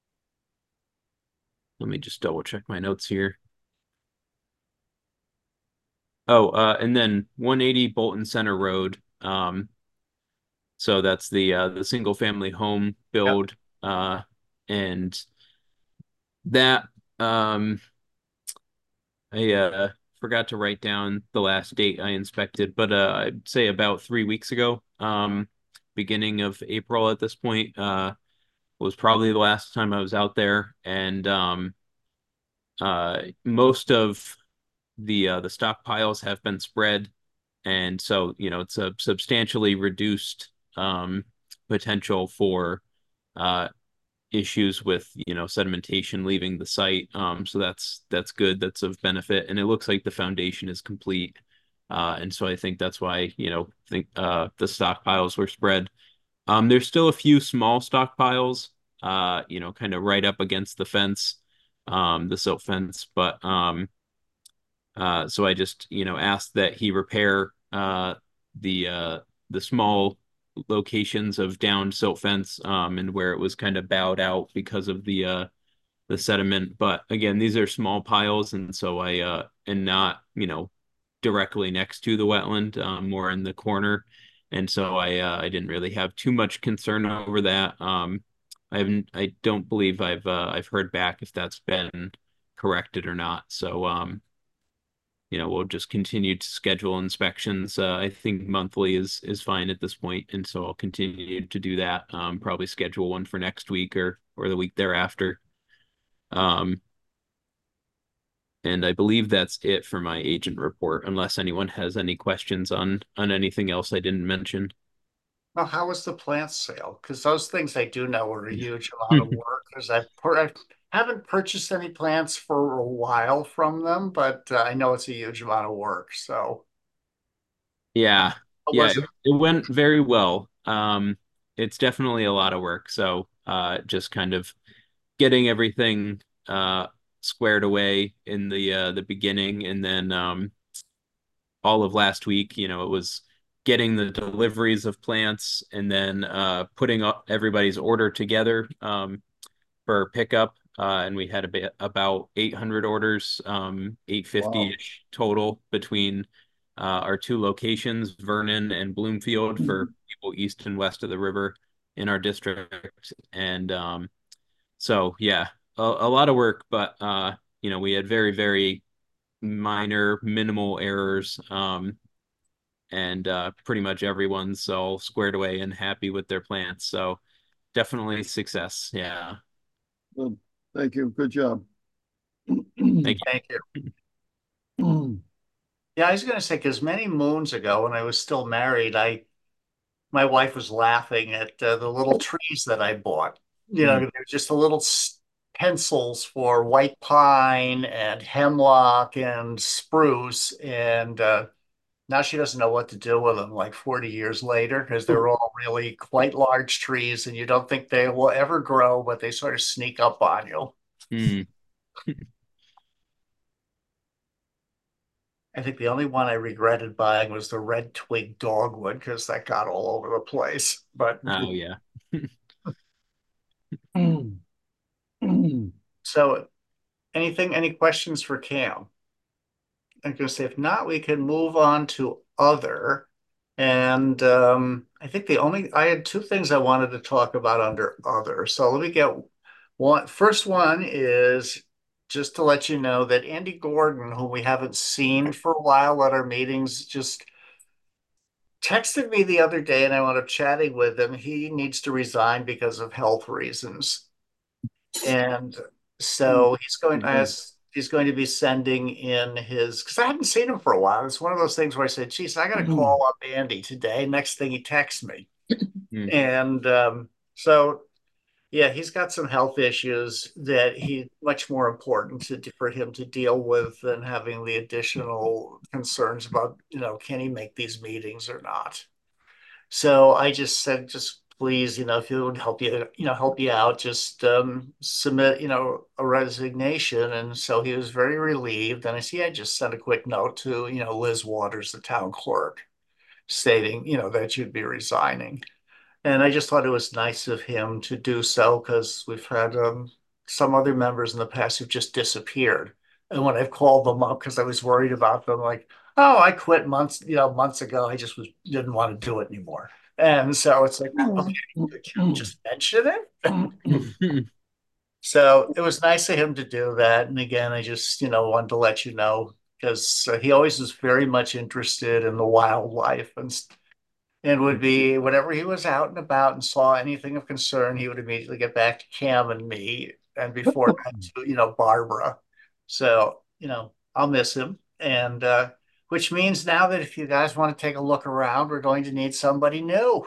Speaker 5: let me just double check my notes here. Oh, uh and then one eighty Bolton Center Road. Um so that's the uh the single family home
Speaker 1: Yep.
Speaker 5: build, uh and that um I uh forgot to write down the last date I inspected, but uh I'd say about three weeks ago. Um beginning of April at this point, uh was probably the last time I was out there. And um uh most of the uh the stockpiles have been spread. And so, you know, it's a substantially reduced um potential for uh issues with, you know, sedimentation leaving the site. Um, so that's that's good. That's of benefit. And it looks like the foundation is complete. Uh, and so I think that's why, you know, think uh the stockpiles were spread. Um, there's still a few small stockpiles, uh, you know, kind of right up against the fence, um, the silt fence. But um, uh, so I just, you know, asked that he repair uh the uh the small locations of downed silt fence, um and where it was kind of bowed out because of the uh the sediment. But again, these are small piles, and so I uh and not, you know, directly next to the wetland, um, more in the corner. And so I uh, I didn't really have too much concern over that. Um, I haven't I don't believe I've uh, I've heard back if that's been corrected or not. So um, you know, we'll just continue to schedule inspections. Uh, I think monthly is is fine at this point, and so I'll continue to do that. Um, probably schedule one for next week or or the week thereafter. Um, and I believe that's it for my agent report, unless anyone has any questions on on anything else I didn't mention.
Speaker 1: Well, how was the plant sale? Because those things I do know are a huge amount of work. Because I've I haven't purchased any plants for a while from them, but uh, I know it's a huge amount of work. So,
Speaker 5: Yeah,
Speaker 1: what
Speaker 5: yeah,
Speaker 1: was
Speaker 5: it,
Speaker 1: it?
Speaker 5: it went very well. Um, it's definitely a lot of work. So uh, just kind of getting everything uh, squared away in the uh, the beginning, and then um, all of last week, you know, it was getting the deliveries of plants, and then uh, putting up everybody's order together um, for pickup. Uh, and we had a bit, about eight hundred orders, um, eight fifty-ish total between uh, our two locations, Vernon and Bloomfield, for people east and west of the river in our district. And um, so, yeah, a, a lot of work, but uh, you know, we had very, very minor, minimal errors, um, and uh, pretty much everyone's all squared away and happy with their plants. So definitely success. Yeah.
Speaker 3: Good. Thank you. Good job.
Speaker 5: Thank you.
Speaker 1: Thank you. Yeah, I was going to say, because many moons ago, when I was still married, I my wife was laughing at uh, the little trees that I bought. You know, they're just the little s- pencils for white pine and hemlock and spruce, and uh, now she doesn't know what to do with them like forty years later because they're all really quite large trees, and you don't think they will ever grow, but they sort of sneak up on you.
Speaker 5: Mm.
Speaker 1: I think the only one I regretted buying was the red twig dogwood because that got all over the place. But
Speaker 5: Oh, yeah.
Speaker 1: so anything, any questions for Cam? I'm going to say, if not, we can move on to other. And um, I think the only, I had two things I wanted to talk about under other. So let me get one. First one is just to let you know that Andy Gordon, who we haven't seen for a while at our meetings, just texted me the other day and I wound up chatting with him. He needs to resign because of health reasons. And so he's going as he's going to be sending in his, because I hadn't seen him for a while. It's one of those things where I said, geez, I got to call up Andy today. Next thing he texts me.
Speaker 5: Mm.
Speaker 1: And um, so, yeah, he's got some health issues that he much more important to, for him to deal with than having the additional concerns about, you know, can he make these meetings or not? So I just said, just please, you know, if it would help you, you know, help you out, just um, submit, you know, a resignation. And so he was very relieved. And I see I just sent a quick note to, you know, Liz Waters, the town clerk, stating, you know, that you'd be resigning. And I just thought it was nice of him to do so because we've had um, some other members in the past who've just disappeared. And when I've called them up because I was worried about them, like, oh, I quit months, you know, months ago. I just was didn't want to do it anymore. And so it's like, okay, can you just mention it? So it was nice of him to do that. And again, I just, you know, wanted to let you know because uh, he always was very much interested in the wildlife and and would be whenever he was out and about and saw anything of concern, he would immediately get back to Cam and me, and before that to, you know, Barbara. So, you know, I'll miss him. And uh, which means now that if you guys want to take a look around, we're going to need somebody new.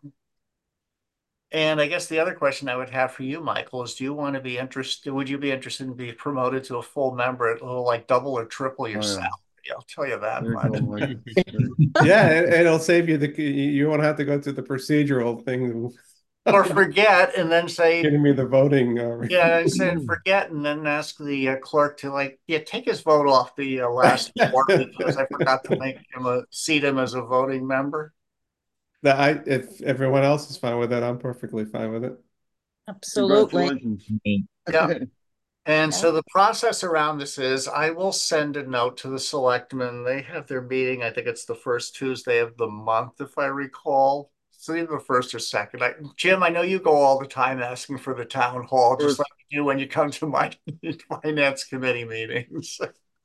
Speaker 1: And I guess the other question I would have for you, Michael, is do you want to be interested? Would you be interested in being promoted to a full member at a little like double or triple your
Speaker 3: Oh, yeah.
Speaker 1: salary? I'll tell you that
Speaker 3: There you
Speaker 1: much.
Speaker 3: go, Mike.
Speaker 4: Yeah, it, it'll save you the you won't have to go through the procedural thing.
Speaker 1: Or forget and then say,
Speaker 4: Getting me the voting. Uh,
Speaker 1: yeah, and say forget and then ask the uh, clerk to like, yeah, take his vote off the uh, last board because I forgot to make him a seat him as a voting member.
Speaker 4: that I if everyone else is fine with it, I'm perfectly fine with it.
Speaker 2: Absolutely.
Speaker 3: Congratulations.
Speaker 1: Yeah. And so the process around this is I will send a note to the selectmen. They have their meeting. I think it's the first Tuesday of the month, if I recall. So either the first or second. I, Jim, I know you go all the time asking for the town hall, just
Speaker 3: First.
Speaker 1: like you do when you come to my finance committee meetings.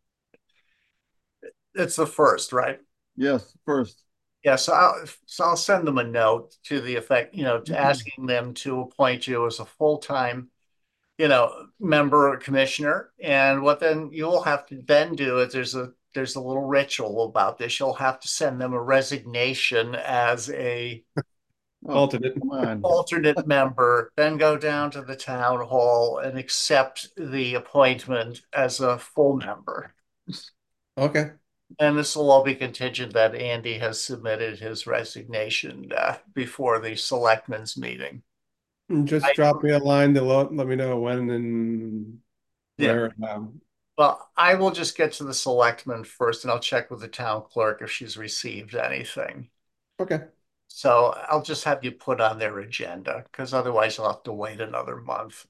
Speaker 1: It's the first, right?
Speaker 3: Yes, first.
Speaker 1: Yeah, so I'll, so I'll send them a note to the effect, you know, to asking them to appoint you as a full-time, you know, member or commissioner. And what then you'll have to then do is there's a there's a little ritual about this. You'll have to send them a resignation as a
Speaker 3: Oh,
Speaker 4: Alternate.
Speaker 3: come on.
Speaker 1: alternate member, then go down to the town hall and accept the appointment as a full member.
Speaker 4: Okay.
Speaker 1: And this will all be contingent that Andy has submitted his resignation uh, before the selectmen's meeting.
Speaker 4: And just
Speaker 1: I,
Speaker 4: drop me a line to let, let me know when and
Speaker 1: yeah,
Speaker 4: where and how.
Speaker 1: well, I will just get to the selectmen first and I'll check with the town clerk if she's received anything.
Speaker 4: Okay.
Speaker 1: So I'll just have you put on their agenda because otherwise you'll have to wait another month.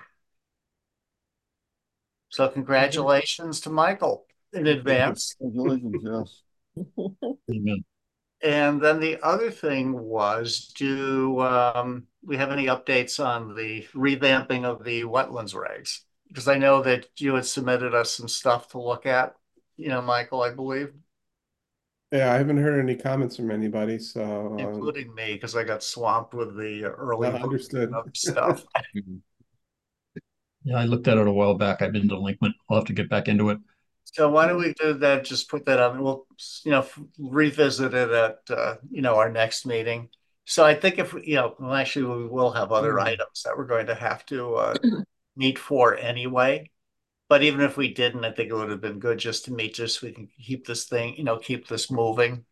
Speaker 1: So congratulations to Michael in advance.
Speaker 3: Congratulations, yes.
Speaker 7: Amen.
Speaker 1: And then the other thing was, do um, we have any updates on the revamping of the wetlands regs? Because I know that you had submitted us some stuff to look at, you know, Michael, I believe,
Speaker 4: Yeah, I haven't heard any comments from anybody, so um,
Speaker 1: including me, because I got swamped with the early
Speaker 4: uh,
Speaker 1: version
Speaker 4: understood.
Speaker 1: of stuff.
Speaker 5: Mhm.
Speaker 7: Yeah, I looked at it a while back. I've been delinquent. I'll have to get back into it.
Speaker 1: So why don't we do that? Just put that on. We'll, you know, revisit it at, uh, you know, our next meeting. So I think if, we- you know, well, actually, we will have other
Speaker 4: Hmm.
Speaker 1: items that we're going to have to uh, meet for anyway. But even if we didn't, I think it would have been good just to meet, just so we can keep this thing, you know, keep this moving.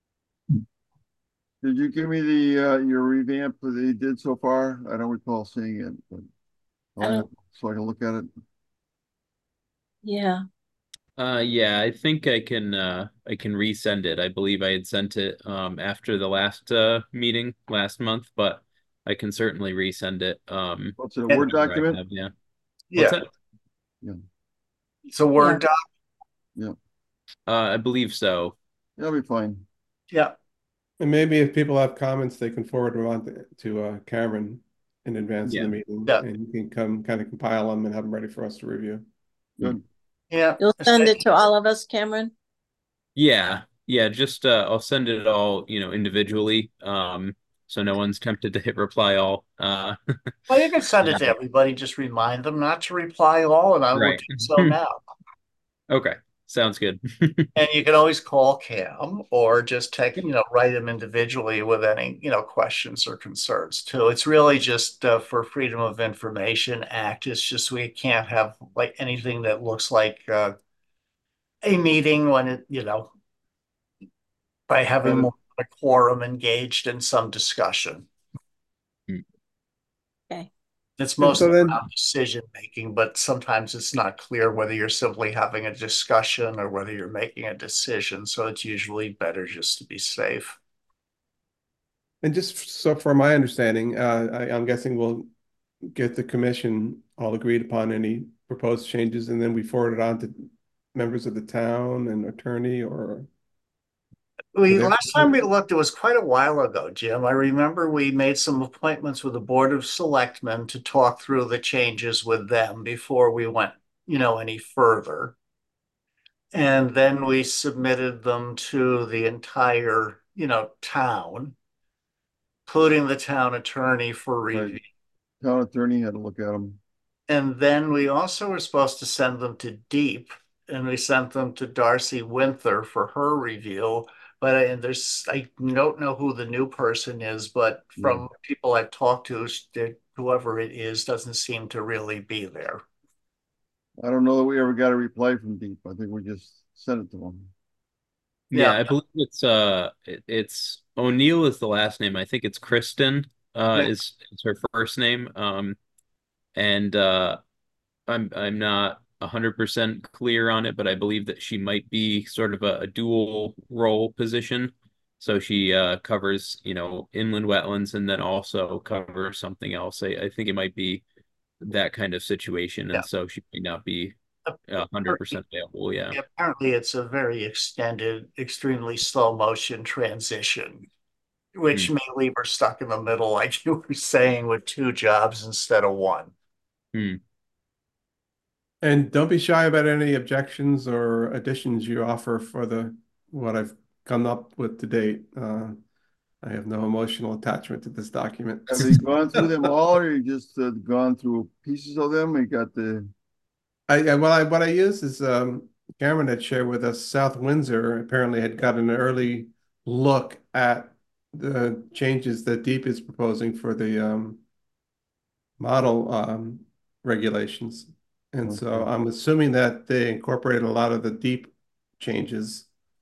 Speaker 3: Did you give me the, uh, your revamp that they did so far? I don't recall seeing it, but
Speaker 2: I
Speaker 3: I'll,
Speaker 2: don't,
Speaker 3: so I can look at it.
Speaker 2: yeah.
Speaker 5: Uh, yeah, I think I can uh I can resend it. I believe I had sent it um after the last uh meeting last month, but I can certainly resend it. Um,
Speaker 3: What's it, a
Speaker 1: And
Speaker 3: Word
Speaker 5: whenever I
Speaker 3: document?
Speaker 5: have, yeah. What's
Speaker 1: yeah,
Speaker 5: that?
Speaker 3: Yeah,
Speaker 1: it's a
Speaker 2: Yeah.
Speaker 1: Word doc.
Speaker 3: yeah,
Speaker 5: Uh, I believe so.
Speaker 3: that'll be fine.
Speaker 1: Yeah.
Speaker 4: And maybe if people have comments, they can forward them on to, to uh, Cameron in advance of the
Speaker 5: Yeah.
Speaker 4: meeting,
Speaker 1: Yeah.
Speaker 4: and you can come kind of compile them and have them ready for us to review.
Speaker 3: Good.
Speaker 1: Yeah.
Speaker 2: You'll send it to all of us, Cameron?
Speaker 5: Yeah. Yeah, just uh I'll send it all, you know, individually. Um, so no one's tempted to hit reply all. Uh,
Speaker 1: Well, you can send it to everybody. Just remind them not to reply all, and I will
Speaker 5: right.
Speaker 1: do so now.
Speaker 5: Okay. Sounds good.
Speaker 1: And you can always call Cam or just take, you know, write him individually with any, you know, questions or concerns too. It's really just uh, for Freedom of Information Act. It's just we can't have like anything that looks like uh, a meeting when it, you know, by having
Speaker 3: Got it.
Speaker 1: more than a quorum engaged in some discussion.
Speaker 2: Okay.
Speaker 1: It's
Speaker 4: And so
Speaker 1: mostly
Speaker 4: then,
Speaker 1: around decision making, but sometimes it's not clear whether you're simply having a discussion or whether you're making a decision. So it's usually better just to be safe.
Speaker 4: and just so for my understanding, uh, I, I'm guessing we'll get the commission all agreed upon any proposed changes, and then we forward it on to members of the town and attorney or to
Speaker 1: We
Speaker 4: their.
Speaker 1: last time we looked, it was quite a while ago, Jim. I remember we made some appointments with the Board of Selectmen to talk through the changes with them before we went, you know, any further. And then we submitted them to the entire, you know, town, including the town attorney for
Speaker 3: Right.
Speaker 1: review.
Speaker 3: Town attorney had to look at them.
Speaker 1: And then we also were supposed to send them to Deep, and we sent them to Darcy Winther for her review. But I, and there's, I don't know who the new person is, but from people I've talked to, whoever it is doesn't seem to really be there.
Speaker 3: I don't know that we ever got a reply from Deep. I think we just sent it to them.
Speaker 5: Yeah,
Speaker 1: Yeah,
Speaker 5: I believe it's uh it, it's O'Neill is the last name. I think it's Kristen uh
Speaker 1: yeah,
Speaker 5: is is her first name. Um, and uh I'm I'm not a hundred percent clear on it, but I believe that she might be sort of a, a dual role position. So she uh covers, you know, inland wetlands and then also covers something else. I, I think it might be that kind of situation,
Speaker 1: yeah.
Speaker 5: and so she may not be a hundred percent available. Yeah.
Speaker 1: Apparently, it's a very extended, extremely slow motion transition, which
Speaker 5: Hmm.
Speaker 1: may leave her stuck in the middle, like you were saying, with two jobs instead of one.
Speaker 5: Hmm.
Speaker 4: And don't be shy about any objections or additions you offer for the what I've come up with to date. Uh, I have no emotional attachment to this document.
Speaker 3: Have they gone through them all, or you just uh, gone through pieces of them? You got the,
Speaker 4: I, I well, I what I use is um, Cameron had shared with us. South Windsor apparently had gotten an early look at the changes that Deep is proposing for the um, model um, regulations. And so
Speaker 3: okay.
Speaker 4: I'm assuming that they incorporated a lot of the Deep changes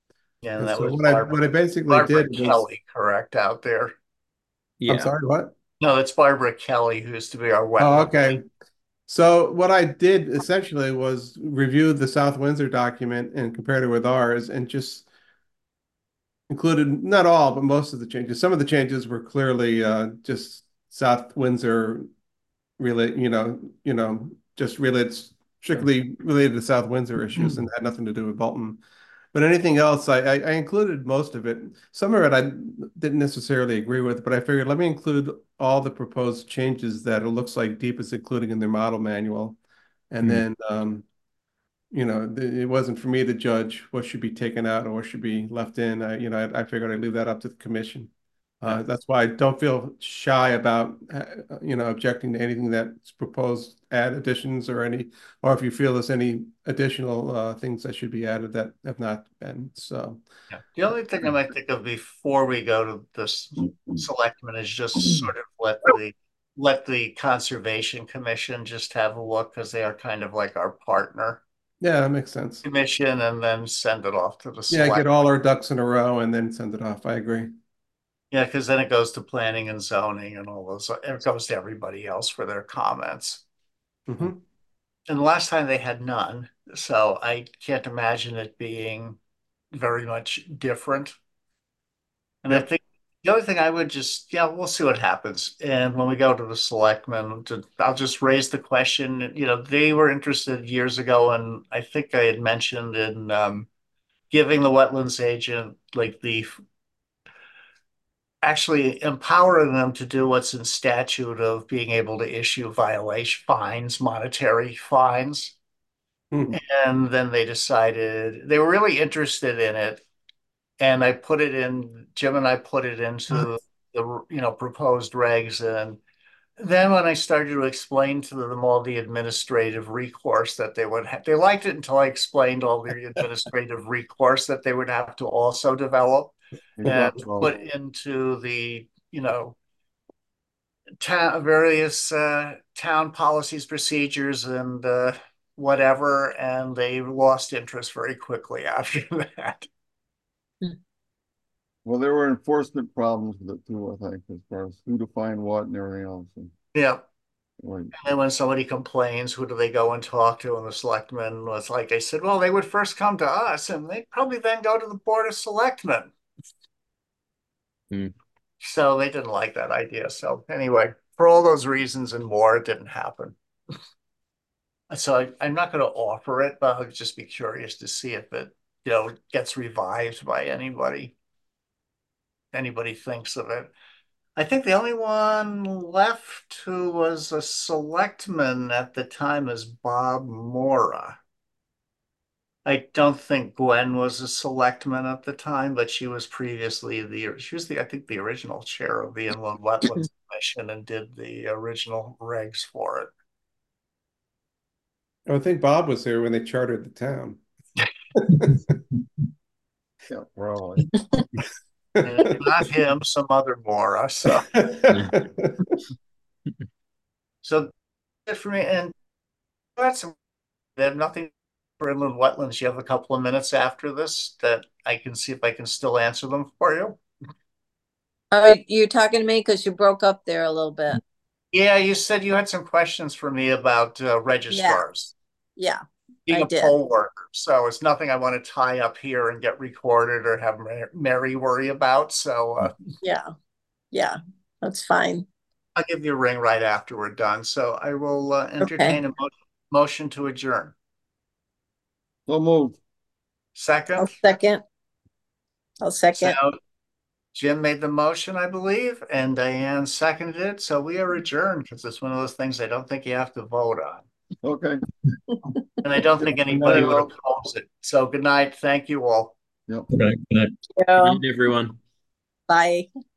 Speaker 1: Yeah, and
Speaker 4: And
Speaker 1: that
Speaker 4: so
Speaker 1: was
Speaker 4: what I
Speaker 1: Barbara,
Speaker 4: what I basically
Speaker 1: Barbara
Speaker 4: did was,
Speaker 1: Kelly, correct, out there.
Speaker 4: I'm
Speaker 5: Yeah.
Speaker 4: sorry, what?
Speaker 1: No, it's Barbara Kelly who used to be our
Speaker 4: Oh,
Speaker 1: wetland.
Speaker 4: okay. So what I did essentially was review the South Windsor document and compared it with ours and just included not all, but most of the changes. Some of the changes were clearly uh, just South Windsor relate, you know, you know, just related strictly related to South Windsor issues and had nothing to do with Bolton. But anything else, I, I, I included most of it. Some of it I didn't necessarily agree with, but I figured let me include all the proposed changes that it looks like DEEP is including in their model manual. And
Speaker 9: Hmm.
Speaker 4: then, um, you know, th- it wasn't for me to judge what should be taken out or what should be left in. I, you know, I, I figured I'd leave that up to the commission. Uh,
Speaker 1: Yeah.
Speaker 4: that's why I don't feel shy about, uh, you know, objecting to anything that's proposed, add additions or any, or if you feel there's any additional uh, things that should be added that have not been. So,
Speaker 1: Yeah. The only thing I might think of before we go to this selectmen is just sort of let the let the Conservation Commission just have a look because they are kind of like our partner
Speaker 4: yeah, that makes sense.
Speaker 1: commission, and then send it off to the
Speaker 4: Yeah,
Speaker 1: select.
Speaker 4: get all our ducks in a row and then send it off. I agree.
Speaker 1: Yeah, because then it goes to planning and zoning and all those. It goes to everybody else for their comments.
Speaker 4: Mhm.
Speaker 1: And the last time they had none, so I can't imagine it being very much different. And I
Speaker 4: Yep.
Speaker 1: think the other thing I would just, yeah, we'll see what happens. And when we go to the selectmen, to, I'll just raise the question. You know, they were interested years ago, and I think I had mentioned in um, giving the wetlands agent like the actually empowering them to do what's in statute of being able to issue violation fines, monetary fines.
Speaker 4: Mhm.
Speaker 1: And then they decided they were really interested in it. And I put it in, Jim and I put it into the, you know, proposed regs. And then when I started to explain to them all the administrative recourse that they would have, they liked it until I explained all the administrative recourse that they would have to also develop and put into the, you know, town, various uh, town policies, procedures, and uh, whatever. And they lost interest very quickly after that.
Speaker 3: Well, there were enforcement problems with it too, I think, as far as who to find what and everything else. And,
Speaker 1: Yeah.
Speaker 3: like,
Speaker 1: And then when somebody complains, who do they go and talk to? And the selectmen was like, I said, well, they would first come to us and they probably then go to the board of selectmen.
Speaker 5: Hmm.
Speaker 1: So they didn't like that idea. So anyway, for all those reasons and more, it didn't happen. So I, I'm not going to offer it, but I'll just be curious to see if it, you know, gets revived by anybody. Anybody thinks of it. I think the only one left who was a selectman at the time is Bob Mora. I don't think Gwen was a selectman at the time, but she was previously the, she was the, I think the original chair of the Inland Wetlands Commission and did the original regs for it.
Speaker 4: I think Bob was there when they chartered the town.
Speaker 3: yeah, probably.
Speaker 1: And not him, some other Mora. So, so good for me. And that's, they have nothing for inland wetlands. You have a couple of minutes after this that I can see if I can still answer them for you.
Speaker 2: Uh, you're talking to me because you broke up there a little bit.
Speaker 1: Yeah, you said you had some questions for me about uh, registrars.
Speaker 2: Yeah,
Speaker 1: Being
Speaker 2: I
Speaker 1: a
Speaker 2: did.
Speaker 1: poll worker. So it's nothing I want to tie up here and get recorded or have Mary worry about. So uh,
Speaker 2: yeah, yeah, that's fine.
Speaker 1: I'll give you a ring right after we're done. So I will uh, entertain
Speaker 2: Okay.
Speaker 1: a mo motion to adjourn.
Speaker 3: So moved.
Speaker 1: Second?
Speaker 2: I'll second. I'll second.
Speaker 1: So Jim made the motion, I believe, and Diane seconded it. So we are adjourned because it's one of those things I don't think you have to vote on.
Speaker 3: Okay.
Speaker 1: And I don't think anybody would oppose it. So good night. Thank you all.
Speaker 3: Yep.
Speaker 7: Okay, good night.
Speaker 2: Yeah.
Speaker 5: Good night, everyone.
Speaker 2: Bye.